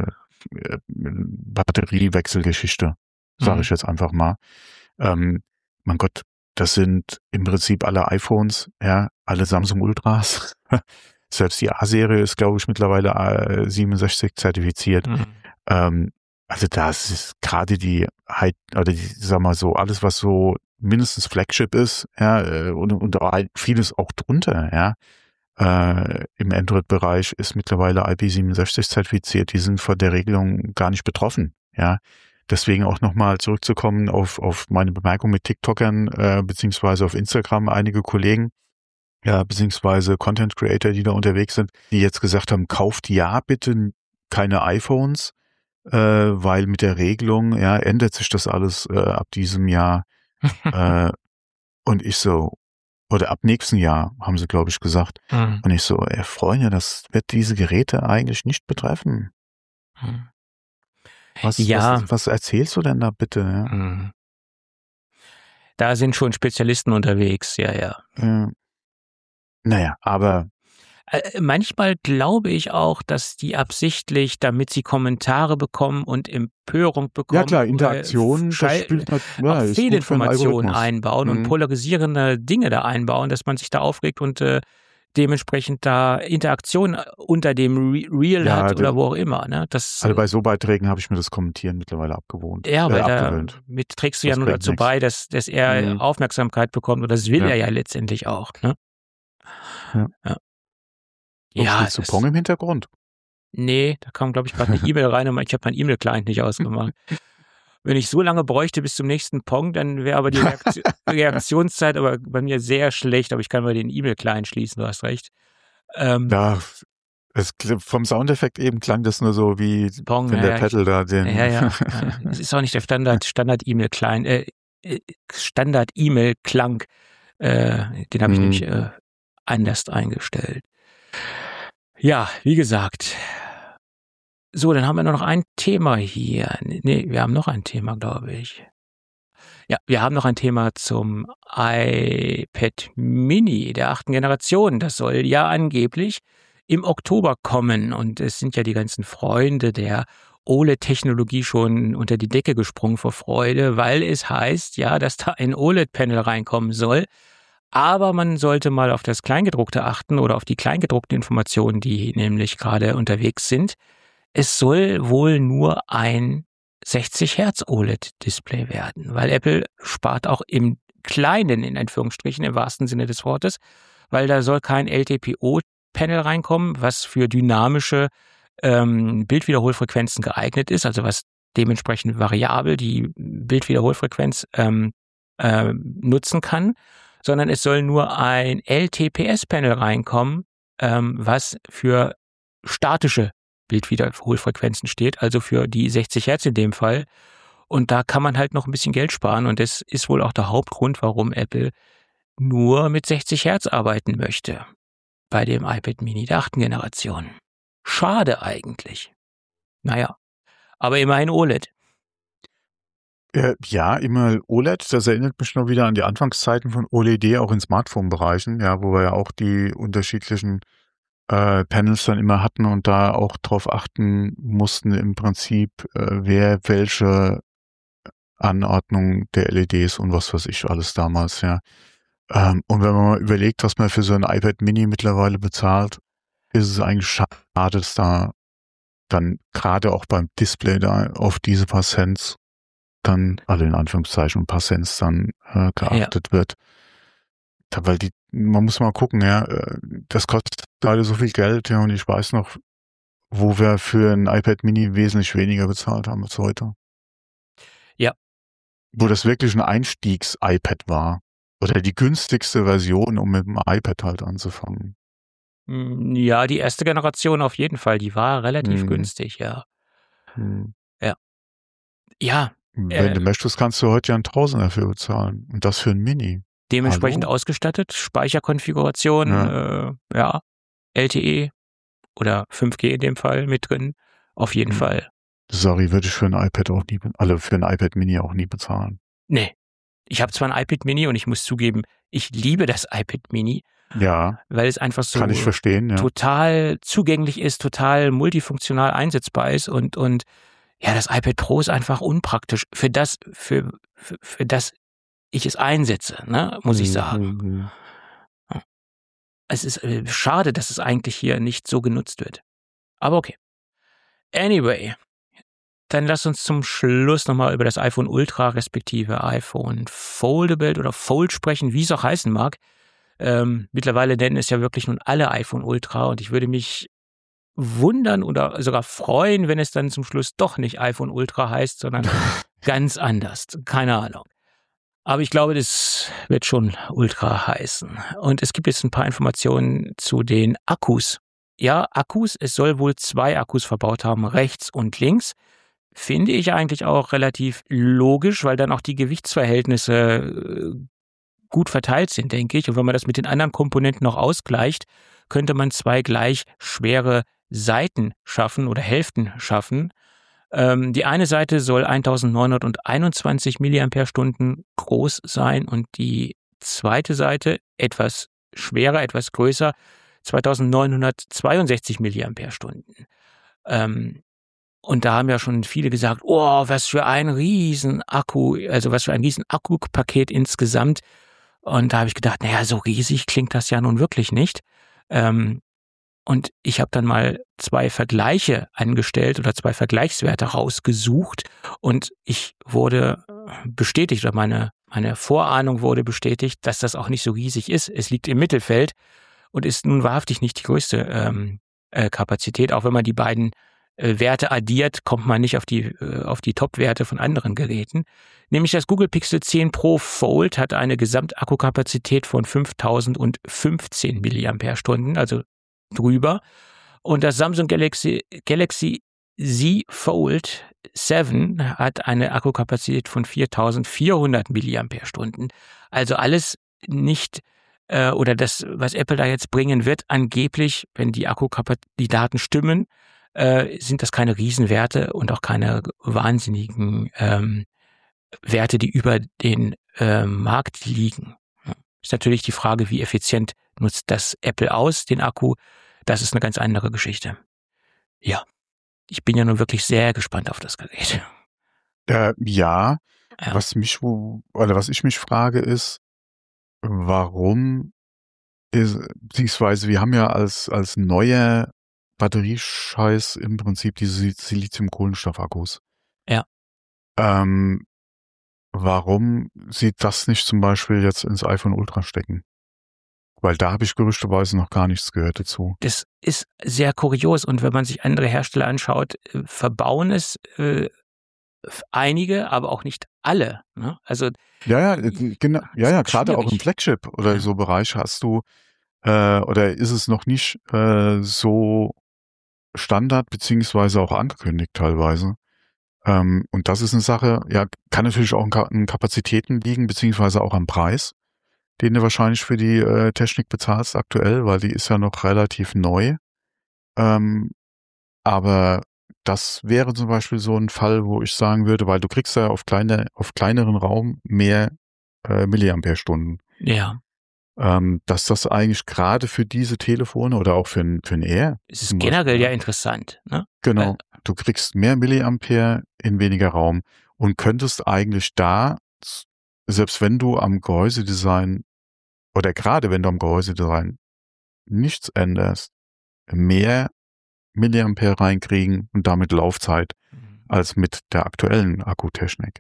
S2: Batteriewechselgeschichte, sage
S3: Mhm.
S2: ich jetzt einfach mal. Ähm, mein Gott, das sind im Prinzip alle iPhones, ja, alle Samsung Ultras. Selbst die A-Serie ist, glaube ich, mittlerweile äh, siebenundsechzig zertifiziert.
S3: Mhm.
S2: Ähm, also das ist gerade die, High- oder die, sag mal so, alles, was so mindestens Flagship ist, ja, äh, und, und auch vieles auch drunter, ja. Äh, im Android-Bereich ist mittlerweile I P siebenundsechzig zertifiziert, die sind von der Regelung gar nicht betroffen, ja. Deswegen auch nochmal zurückzukommen auf, auf meine Bemerkung mit TikTokern, äh, beziehungsweise auf Instagram einige Kollegen, ja, beziehungsweise Content Creator, die da unterwegs sind, die jetzt gesagt haben, kauft ja bitte keine iPhones, äh, weil mit der Regelung, ja, ändert sich das alles äh, ab diesem Jahr. äh, und ich so, oder ab nächsten Jahr, haben sie, glaube ich, gesagt.
S3: Mhm.
S2: Und ich so, ey, Freunde, das wird diese Geräte eigentlich nicht betreffen.
S3: Mhm.
S2: Was,
S3: Ja.
S2: was, was erzählst du denn da bitte? Ja?
S3: Mhm. Da sind schon Spezialisten unterwegs, ja, ja.
S2: Äh, naja, aber
S3: Äh, Manchmal glaube ich auch, dass die absichtlich, damit sie Kommentare bekommen und Empörung bekommen,
S2: ja klar,
S3: äh,
S2: Interaktion, das
S3: Schall-
S2: spielt nat- ja,
S3: auch
S2: ist gut für den
S3: Fehlinformationen
S2: Algorithmus.
S3: einbauen und
S2: Mhm.
S3: polarisierende Dinge da einbauen, dass man sich da aufregt und äh, dementsprechend da Interaktion unter dem Re Reel
S2: Ja,
S3: hat oder
S2: das-
S3: wo auch immer. Ne? Das,
S2: Also bei so Beiträgen habe ich mir das Kommentieren mittlerweile abgewohnt.
S3: ja,
S2: äh,
S3: weil da
S2: abgewöhnt.
S3: mit trägst du ja
S2: Das
S3: nur
S2: bringt
S3: dazu
S2: nix.
S3: bei, dass, dass er
S2: Mhm.
S3: Aufmerksamkeit bekommt und das will
S2: Ja.
S3: er ja letztendlich auch. Ne?
S2: Ja.
S3: Ja.
S2: So,
S3: Ja,
S2: spielst du
S3: das-
S2: Pong im Hintergrund?
S3: Nee, da kam, glaube ich, gerade eine E-Mail rein und ich habe meinen E-Mail-Client nicht ausgemacht. Wenn ich so lange bräuchte bis zum nächsten Pong, dann wäre aber die Reaktion, Reaktionszeit aber bei mir sehr schlecht, aber ich kann mal den E-Mail-Client schließen, du hast recht. Ähm,
S2: Ja, es, vom Soundeffekt eben klang das nur so wie
S3: Pong,
S2: wenn
S3: ja,
S2: der Paddle da den...
S3: Ja, ja. Es ist auch nicht der Standard, Standard-E-Mail-Client, äh, Standard-E-Mail-Klang. Äh, den habe ich
S2: Hm.
S3: nämlich äh, anders eingestellt. Ja, wie gesagt. So, dann haben wir nur noch ein Thema hier. Nee, wir haben noch ein Thema, glaube ich. Ja, wir haben noch ein Thema zum iPad Mini der achten Generation. Das soll ja angeblich im Oktober kommen. Und es sind ja die ganzen Freunde der O L E D-Technologie schon unter die Decke gesprungen vor Freude, weil es heißt, ja, dass da ein O L E D-Panel reinkommen soll. Aber man sollte mal auf das Kleingedruckte achten oder auf die kleingedruckten Informationen, die nämlich gerade unterwegs sind. Es soll wohl nur ein sechzig Hertz O L E D-Display werden, weil Apple spart auch im Kleinen, in Anführungsstrichen, im wahrsten Sinne des Wortes, weil da soll kein L T P O-Panel reinkommen, was für dynamische ähm, Bildwiederholfrequenzen geeignet ist, also was dementsprechend variabel die Bildwiederholfrequenz ähm, äh, nutzen kann, sondern es soll nur ein L T P S-Panel reinkommen, ähm, was für statische Bildwiederholfrequenzen steht, also für die sechzig Hertz in dem Fall. Und da kann man halt noch ein bisschen Geld sparen und das ist wohl auch der Hauptgrund, warum Apple nur mit sechzig Hertz arbeiten möchte bei dem iPad Mini der achten Generation. Schade eigentlich. Naja, aber immerhin O L E D.
S2: Äh, ja, immer O L E D, das erinnert mich noch wieder an die Anfangszeiten von O L E D, auch in Smartphone-Bereichen, ja, wo wir ja auch die unterschiedlichen äh, Panels dann immer hatten und da auch drauf achten mussten im Prinzip, äh, wer welche Anordnung der L E Ds und was weiß ich alles damals, ja. Ähm, und wenn man mal überlegt, was man für so ein iPad Mini mittlerweile bezahlt, ist es eigentlich schade, dass da dann gerade auch beim Display da auf diese paar Cents dann, alle in Anführungszeichen, ein paar Cents dann äh, geachtet ja. wird. Da, weil die, man muss mal gucken, ja, das kostet gerade so viel Geld, ja, und ich weiß noch, wo wir für ein iPad Mini wesentlich weniger bezahlt haben als heute.
S3: Ja.
S2: Wo das wirklich ein Einstiegs-iPad war. Oder die günstigste Version, um mit dem iPad halt anzufangen.
S3: Ja, die erste Generation auf jeden Fall, die war relativ
S2: hm.
S3: günstig, ja.
S2: Hm.
S3: Ja. Ja.
S2: Wenn
S3: äh,
S2: du möchtest, kannst du heute ja einen Tausender dafür bezahlen. Und das für ein Mini.
S3: Dementsprechend
S2: Hallo?
S3: ausgestattet, Speicherkonfiguration, ja. Äh, ja, L T E oder fünf G in dem Fall mit drin, auf jeden hm. Fall.
S2: Sorry, würde ich für ein iPad auch nie, also für ein iPad Mini auch nie bezahlen.
S3: Nee. Ich habe zwar ein iPad Mini und ich muss zugeben, ich liebe das iPad Mini.
S2: Ja.
S3: Weil es einfach so
S2: kann ich verstehen, ja.
S3: total zugänglich ist, total multifunktional einsetzbar ist und, und ja, das iPad Pro ist einfach unpraktisch für das, für, für, für das ich es einsetze, ne, muss ich sagen.
S2: Mhm.
S3: Es ist äh, schade, dass es eigentlich hier nicht so genutzt wird. Aber okay. Anyway, dann lass uns zum Schluss nochmal über das iPhone Ultra respektive iPhone Foldable oder Fold sprechen, wie es auch heißen mag. Ähm, mittlerweile nennen es ja wirklich nun alle iPhone Ultra und ich würde mich wundern oder sogar freuen, wenn es dann zum Schluss doch nicht iPhone Ultra heißt, sondern ganz anders. Keine Ahnung. Aber ich glaube, das wird schon Ultra heißen. Und es gibt jetzt ein paar Informationen zu den Akkus. Ja, Akkus, es soll wohl zwei Akkus verbaut haben, rechts und links. Finde ich eigentlich auch relativ logisch, weil dann auch die Gewichtsverhältnisse gut verteilt sind, denke ich. Und wenn man das mit den anderen Komponenten noch ausgleicht, könnte man zwei gleich schwere Seiten schaffen oder Hälften schaffen. Ähm, die eine Seite soll eintausendneunhunderteinundzwanzig Milliampere-Stunden groß sein und die zweite Seite etwas schwerer, etwas größer, zweitausendneunhundertzweiundsechzig Milliampere-Stunden. Ähm, Und da haben ja schon viele gesagt, oh, was für ein riesen Akku, also was für ein riesen Akkupaket insgesamt. Und da habe ich gedacht, naja, so riesig klingt das ja nun wirklich nicht. Ähm, und ich habe dann mal zwei Vergleiche angestellt oder zwei Vergleichswerte rausgesucht und ich wurde bestätigt oder meine, meine Vorahnung wurde bestätigt, dass das auch nicht so riesig ist. Es liegt im Mittelfeld und ist nun wahrhaftig nicht die größte ähm, äh, Kapazität, auch wenn man die beiden äh, Werte addiert, kommt man nicht auf die, äh, auf die Top-Werte von anderen Geräten. Nämlich das Google Pixel zehn Pro Fold hat eine Gesamtakkukapazität von fünftausendfünfzehn Milliampere-Stunden, also drüber. Und das Samsung Galaxy, Galaxy Z Fold sieben hat eine Akkukapazität von viertausendvierhundert Milliampere-Stunden. Also alles nicht, äh, oder das, was Apple da jetzt bringen wird, angeblich, wenn die Akkukapazität, die Daten stimmen, äh, sind das keine Riesenwerte und auch keine wahnsinnigen ähm, Werte, die über den äh, Markt liegen. Ist natürlich die Frage, wie effizient nutzt das Apple aus, den Akku. Das ist eine ganz andere Geschichte. Ja, ich bin ja nun wirklich sehr gespannt auf das Gerät.
S2: Äh, ja,
S3: Ja.
S2: was mich, wo- oder was ich mich frage ist, warum ist, beziehungsweise wir haben ja als, als neuer Batteriescheiß im Prinzip diese Silizium-Kohlenstoff-Akkus.
S3: Ja.
S2: Ähm, warum sie das nicht zum Beispiel jetzt ins iPhone Ultra stecken? Weil da habe ich gerüchteweise noch gar nichts gehört dazu.
S3: Das ist sehr kurios und wenn man sich andere Hersteller anschaut, äh, verbauen es äh, einige, aber auch nicht alle. Ne? Also
S2: Ja, ja, äh, genau, ja, ja,
S3: ist
S2: gerade auch im
S3: schwierig.
S2: Flagship oder
S3: Ja.
S2: so Bereich hast du, äh, oder ist es noch nicht äh, so Standard beziehungsweise auch angekündigt teilweise. Ähm, und das ist eine Sache, ja, kann natürlich auch an Ka- an Kapazitäten liegen, beziehungsweise auch am Preis, den du wahrscheinlich für die äh, Technik bezahlst aktuell, weil die ist ja noch relativ neu. Ähm, aber das wäre zum Beispiel so ein Fall, wo ich sagen würde, weil du kriegst ja auf kleine, auf kleineren Raum mehr äh, Milliampere-Stunden.
S3: Ja,
S2: Ähm, dass das eigentlich gerade für diese Telefone oder auch für ein, für ein Air
S3: es ist
S2: zum
S3: generell
S2: Beispiel,
S3: ja interessant. Ne?
S2: genau,
S3: Äh,
S2: du kriegst mehr Milliampere in weniger Raum und könntest eigentlich da, s- selbst wenn du am Gehäusedesign oder gerade wenn du am Gehäusedesign nichts änderst, mehr Milliampere reinkriegen und damit Laufzeit als mit der aktuellen Akkutechnik.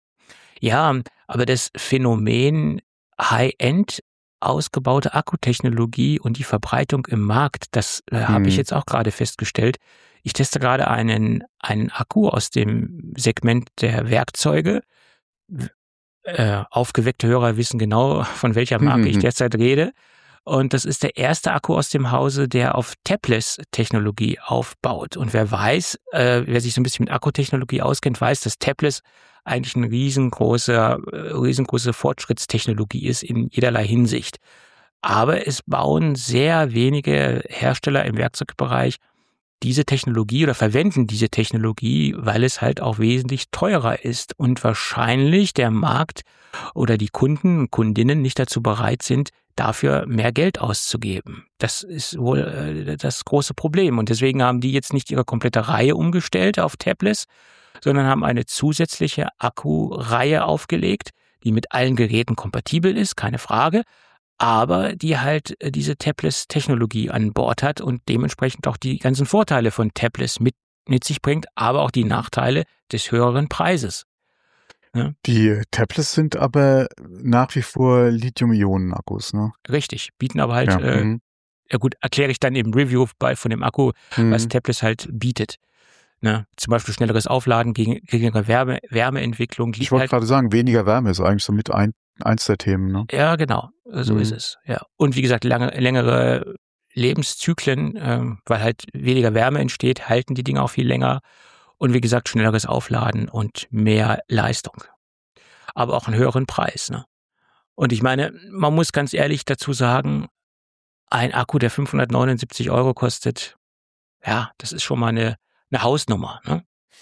S3: Ja, aber das Phänomen High-End ausgebaute Akkutechnologie und die Verbreitung im Markt, das äh, habe ich
S2: Hm.
S3: jetzt auch gerade festgestellt. Ich teste gerade einen, einen Akku aus dem Segment der Werkzeuge. W- Äh, aufgeweckte Hörer wissen genau, von welcher Marke ich derzeit rede. Und das ist der erste Akku aus dem Hause, der auf Tabless-Technologie aufbaut. Und wer weiß, äh, wer sich so ein bisschen mit Akkutechnologie auskennt, weiß, dass Tabless eigentlich eine riesengroße, äh, riesengroße Fortschrittstechnologie ist in jederlei Hinsicht. Aber es bauen sehr wenige Hersteller im Werkzeugbereich diese Technologie oder verwenden diese Technologie, weil es halt auch wesentlich teurer ist und wahrscheinlich der Markt oder die Kunden und Kundinnen nicht dazu bereit sind, dafür mehr Geld auszugeben. Das ist wohl äh, das große Problem. Und deswegen haben die jetzt nicht ihre komplette Reihe umgestellt auf Tabless, sondern haben eine zusätzliche Akkureihe aufgelegt, die mit allen Geräten kompatibel ist, keine Frage, aber die halt äh, diese Tabless-Technologie an Bord hat und dementsprechend auch die ganzen Vorteile von Tabless mit, mit sich bringt, aber auch die Nachteile des höheren Preises. Ja,
S2: Die Tablets sind aber nach wie vor Lithium-Ionen-Akkus, ne?
S3: richtig, bieten aber halt,
S2: Ja.
S3: äh,
S2: mhm.
S3: ja gut, erkläre ich dann im Review bei, von dem Akku, was
S2: Mhm.
S3: Tabless halt bietet. Ne? Zum Beispiel schnelleres Aufladen, gegen, geringere Wärme, Wärmeentwicklung.
S2: Ich
S3: liegt
S2: wollte
S3: halt,
S2: gerade sagen, weniger Wärme ist eigentlich so mit ein, eins der Themen, ne?
S3: ja, genau, so
S2: Mhm.
S3: ist es. Ja. Und wie gesagt, lange, längere Lebenszyklen, ähm, weil halt weniger Wärme entsteht, halten die Dinge auch viel länger. Und wie gesagt, schnelleres Aufladen und mehr Leistung. Aber auch einen höheren Preis. Ne? Und ich meine, man muss ganz ehrlich dazu sagen, ein Akku, der fünfhundertneunundsiebzig Euro kostet, ja, das ist schon mal eine, eine Hausnummer. Ne?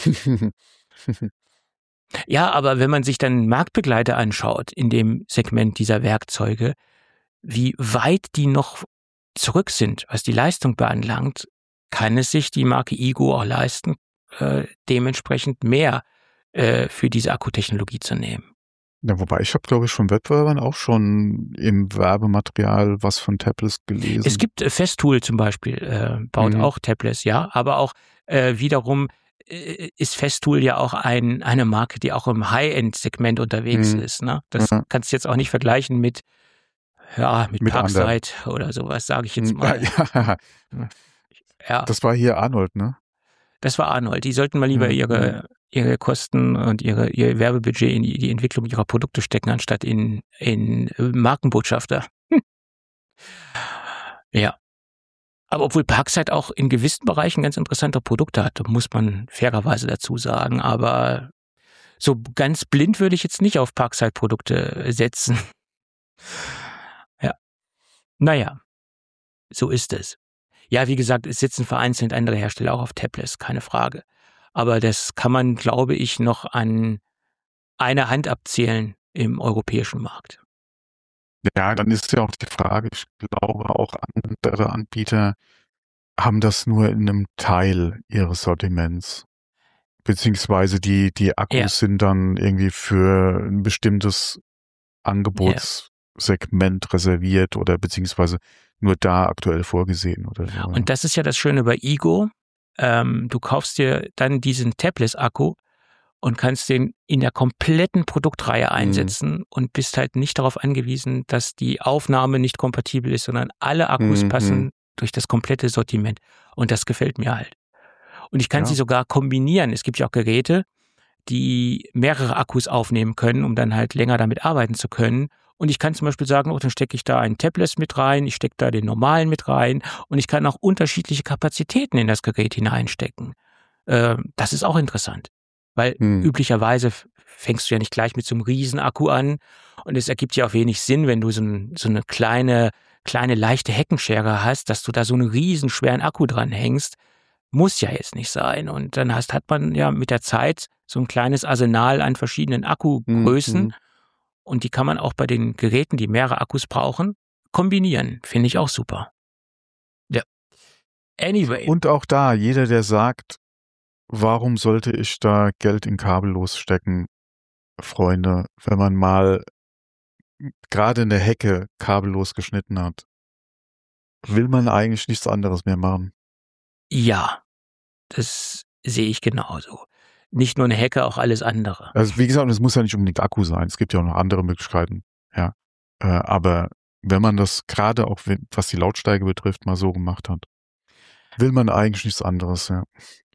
S3: Ja, aber wenn man sich dann Marktbegleiter anschaut in dem Segment dieser Werkzeuge, wie weit die noch zurück sind, was die Leistung beanlangt, kann es sich die Marke Igo auch leisten, äh, dementsprechend mehr äh, für diese Akkutechnologie zu nehmen.
S2: Ja, wobei ich habe, glaube ich, von Wettbewerbern auch schon im Werbematerial was von Tablets gelesen.
S3: Es gibt äh, Festool zum Beispiel, äh, baut
S2: Mhm.
S3: auch Tablets, ja, aber auch äh, wiederum äh, ist Festool ja auch ein, eine Marke, die auch im High-End-Segment unterwegs
S2: Mhm.
S3: ist. Ne? Das
S2: Ja.
S3: kannst du jetzt auch nicht vergleichen mit, ja, mit,
S2: Mit anderen.
S3: Parkside oder sowas, sage ich jetzt
S2: Mhm.
S3: mal.
S2: Ja,
S3: Ja,
S2: das war hier Arnold, ne?
S3: Das war Arnold. Die sollten mal lieber
S2: Mhm.
S3: ihre, ihre Kosten und ihre, ihr Werbebudget in die, die Entwicklung ihrer Produkte stecken, anstatt in, in Markenbotschafter. Hm. Ja. Aber obwohl Parkside auch in gewissen Bereichen ganz interessante Produkte hat, muss man fairerweise dazu sagen. Aber so ganz blind würde ich jetzt nicht auf Parkside-Produkte setzen. Ja. Naja, so ist es. Ja, wie gesagt, es sitzen vereinzelt andere Hersteller auch auf Tablets, keine Frage. Aber das kann man, glaube ich, noch an einer Hand abzählen im europäischen Markt.
S2: Ja, dann ist ja auch die Frage, ich glaube auch andere Anbieter haben das nur in einem Teil ihres Sortiments. Beziehungsweise die, die Akkus
S3: Ja.
S2: sind dann irgendwie für ein bestimmtes Angebotssegment reserviert oder beziehungsweise nur da aktuell vorgesehen oder so.
S3: Und das ist ja das Schöne bei Igo. Ähm, du kaufst dir dann diesen Tabless-Akku und kannst den in der kompletten Produktreihe einsetzen mhm. und bist halt nicht darauf angewiesen, dass die Aufnahme nicht kompatibel ist, sondern alle Akkus mhm. passen durch das komplette Sortiment. Und das gefällt mir halt. Und ich kann ja. sie sogar kombinieren. Es gibt ja auch Geräte, die mehrere Akkus aufnehmen können, um dann halt länger damit arbeiten zu können. Und ich kann zum Beispiel sagen, oh, dann stecke ich da einen Tabless mit rein, ich stecke da den normalen mit rein und ich kann auch unterschiedliche Kapazitäten in das Gerät hineinstecken. Äh, das ist auch interessant, weil hm. üblicherweise fängst du ja nicht gleich mit so einem Riesenakku an und es ergibt ja auch wenig Sinn, wenn du so, ein, so eine kleine, kleine leichte Heckenschere hast, dass du da so einen riesen schweren Akku dran hängst. Muss ja jetzt nicht sein. Und dann hast, hat man ja mit der Zeit so ein kleines Arsenal an verschiedenen Akkugrößen. Mhm. Und die kann man auch bei den Geräten, die mehrere Akkus brauchen, kombinieren. Finde ich auch super. Ja. Anyway.
S2: Und auch da, jeder, der sagt, warum sollte ich da Geld in kabellos stecken, Freunde, wenn man mal gerade eine Hecke kabellos geschnitten hat, will man eigentlich nichts anderes mehr machen.
S3: Ja, das sehe ich genauso. Nicht nur eine Hecke, auch alles andere.
S2: Also wie gesagt, es muss ja nicht unbedingt Akku sein. Es gibt ja auch noch andere Möglichkeiten. Ja, äh, aber wenn man das gerade auch, was die Lautstärke betrifft, mal so gemacht hat, will man eigentlich nichts anderes. Ja,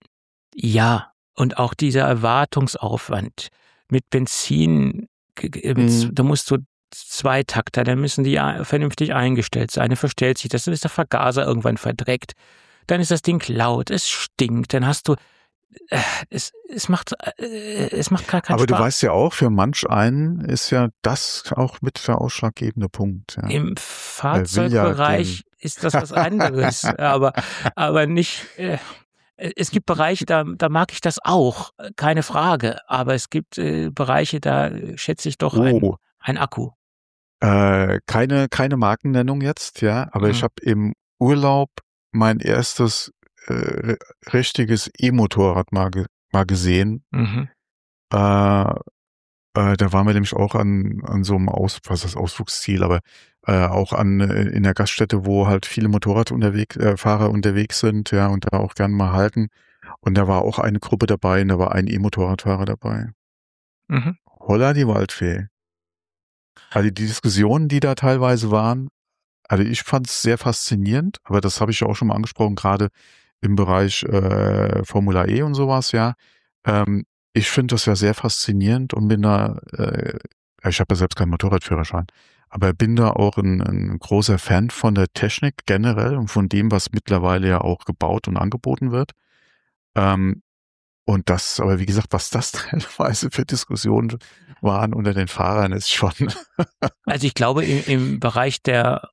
S3: ja, und auch dieser Erwartungsaufwand mit Benzin, mhm. da musst du zwei Takter, dann müssen die vernünftig eingestellt sein. Dann verstellt sich das, dann ist der Vergaser irgendwann verdreckt. Dann ist das Ding laut, es stinkt, dann hast du äh, es, es macht äh, es macht gar keinen
S2: Aber
S3: Spaß.
S2: Du weißt ja auch, für manch einen ist ja das auch mit der ausschlaggebende Punkt. Ja.
S3: Im Fahrzeugbereich ja ist das was anderes, aber aber nicht äh, es gibt Bereiche, da, da mag ich das auch, keine Frage, aber es gibt äh, Bereiche, da schätze ich doch oh. ein, ein Akku.
S2: Äh, keine, keine Markennennung jetzt, ja, aber mhm. ich habe im Urlaub mein erstes äh, richtiges E-Motorrad mal, ge- mal gesehen. Mhm. Äh, äh, da waren wir nämlich auch an, an so einem Aus, was ist das Ausflugsziel, aber äh, auch an in der Gaststätte, wo halt viele Motorradunterwegs, äh, Fahrer unterwegs sind, ja, und da auch gerne mal halten. Und da war auch eine Gruppe dabei und da war ein E-Motorradfahrer dabei. Mhm. Holla die Waldfee. Also die Diskussionen, die da teilweise waren, also ich fand es sehr faszinierend, aber das habe ich ja auch schon mal angesprochen, gerade im Bereich äh, Formula E und sowas, ja. Ähm, ich finde das ja sehr faszinierend und bin da, äh, ich habe ja selbst keinen Motorradführerschein, aber bin da auch ein, ein großer Fan von der Technik generell und von dem, was mittlerweile ja auch gebaut und angeboten wird. Ähm, und das, aber wie gesagt, was das teilweise für Diskussionen waren unter den Fahrern, ist schon.
S3: Also ich glaube, im, im Bereich der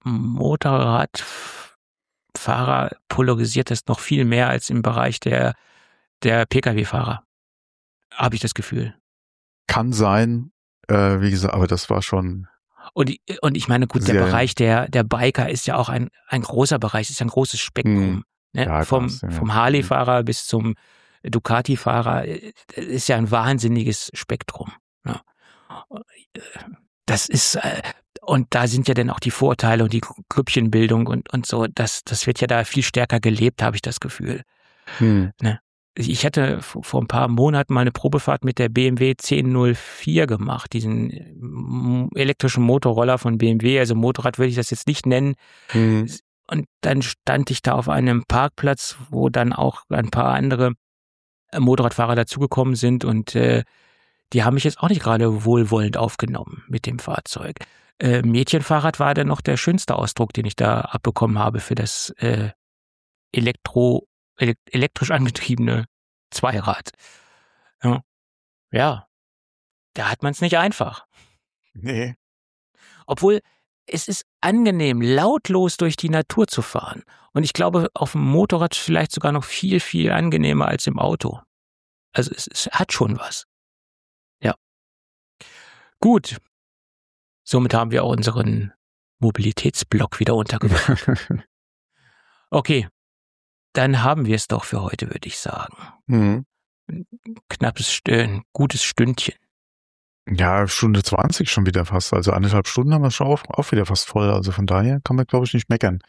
S3: Motorradfahrer polarisiert das noch viel mehr als im Bereich der, der P K W-Fahrer. Habe ich das Gefühl.
S2: Kann sein, äh, wie gesagt, aber das war schon.
S3: Und, und ich meine, gut, der Bereich der, der Biker ist ja auch ein, ein großer Bereich, ist ein großes Spektrum. Hm. Ne? Ja, vom, das, ja. vom Harley-Fahrer bis zum Ducati-Fahrer ist ja ein wahnsinniges Spektrum. Ja. Das ist, und da sind ja dann auch die Vorteile und die Grüppchenbildung und, und so, das, das wird ja da viel stärker gelebt, habe ich das Gefühl. Hm. Ne? Ich hatte vor ein paar Monaten mal eine Probefahrt mit der B M W zehn null vier gemacht, diesen elektrischen Motorroller von B M W, also Motorrad würde ich das jetzt nicht nennen. Hm. Und dann stand ich da auf einem Parkplatz, wo dann auch ein paar andere Motorradfahrer dazugekommen sind und äh, die haben mich jetzt auch nicht gerade wohlwollend aufgenommen mit dem Fahrzeug. Äh, Mädchenfahrrad war dann noch der schönste Ausdruck, den ich da abbekommen habe für das äh, Elektro, elek- elektrisch angetriebene Zweirad. Ja, ja, da hat man es nicht einfach.
S2: Nee.
S3: Obwohl, es ist angenehm, lautlos durch die Natur zu fahren. Und ich glaube, auf dem Motorrad vielleicht sogar noch viel, viel angenehmer als im Auto. Also es, es hat schon was. Ja. Gut. Somit haben wir auch unseren Mobilitätsblock wieder untergebracht. Okay. Dann haben wir es doch für heute, würde ich sagen.
S2: Mhm.
S3: Ein knappes, ein gutes Stündchen.
S2: Ja, Stunde zwanzig schon wieder fast. Also anderthalb Stunden haben wir schon auch, auch wieder fast voll. Also von daher kann man, glaube ich, nicht meckern.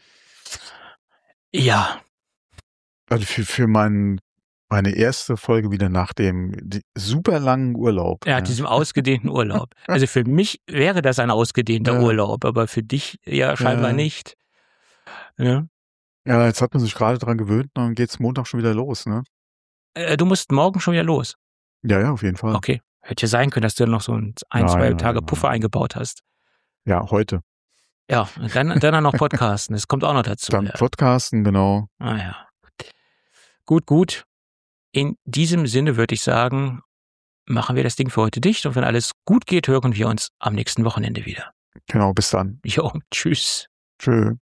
S3: Ja.
S2: Also für, für mein, meine erste Folge wieder nach dem die, super langen Urlaub.
S3: Ja,
S2: Ja,
S3: diesem ausgedehnten Urlaub. Also für mich wäre das ein ausgedehnter
S2: Ja.
S3: Urlaub, aber für dich ja scheinbar
S2: Ja.
S3: nicht. Ja.
S2: Ja, jetzt hat man sich gerade dran gewöhnt und dann geht's Montag schon wieder los, ne?
S3: Äh, Du musst morgen schon wieder los.
S2: Ja, ja, auf jeden Fall.
S3: Okay. Hätte ja sein können, dass du noch so ein, ein
S2: Nein,
S3: zwei
S2: nein,
S3: Tage
S2: nein.
S3: Puffer eingebaut hast.
S2: Ja, heute.
S3: Ja, und dann, dann auch noch Podcasten. Das kommt auch noch dazu.
S2: Dann
S3: Ja.
S2: Podcasten, genau.
S3: Ah ja. Gut, gut. In diesem Sinne würde ich sagen, machen wir das Ding für heute dicht und wenn alles gut geht, hören wir uns am nächsten Wochenende wieder.
S2: Genau, bis dann.
S3: Jo, tschüss.
S2: Tschö.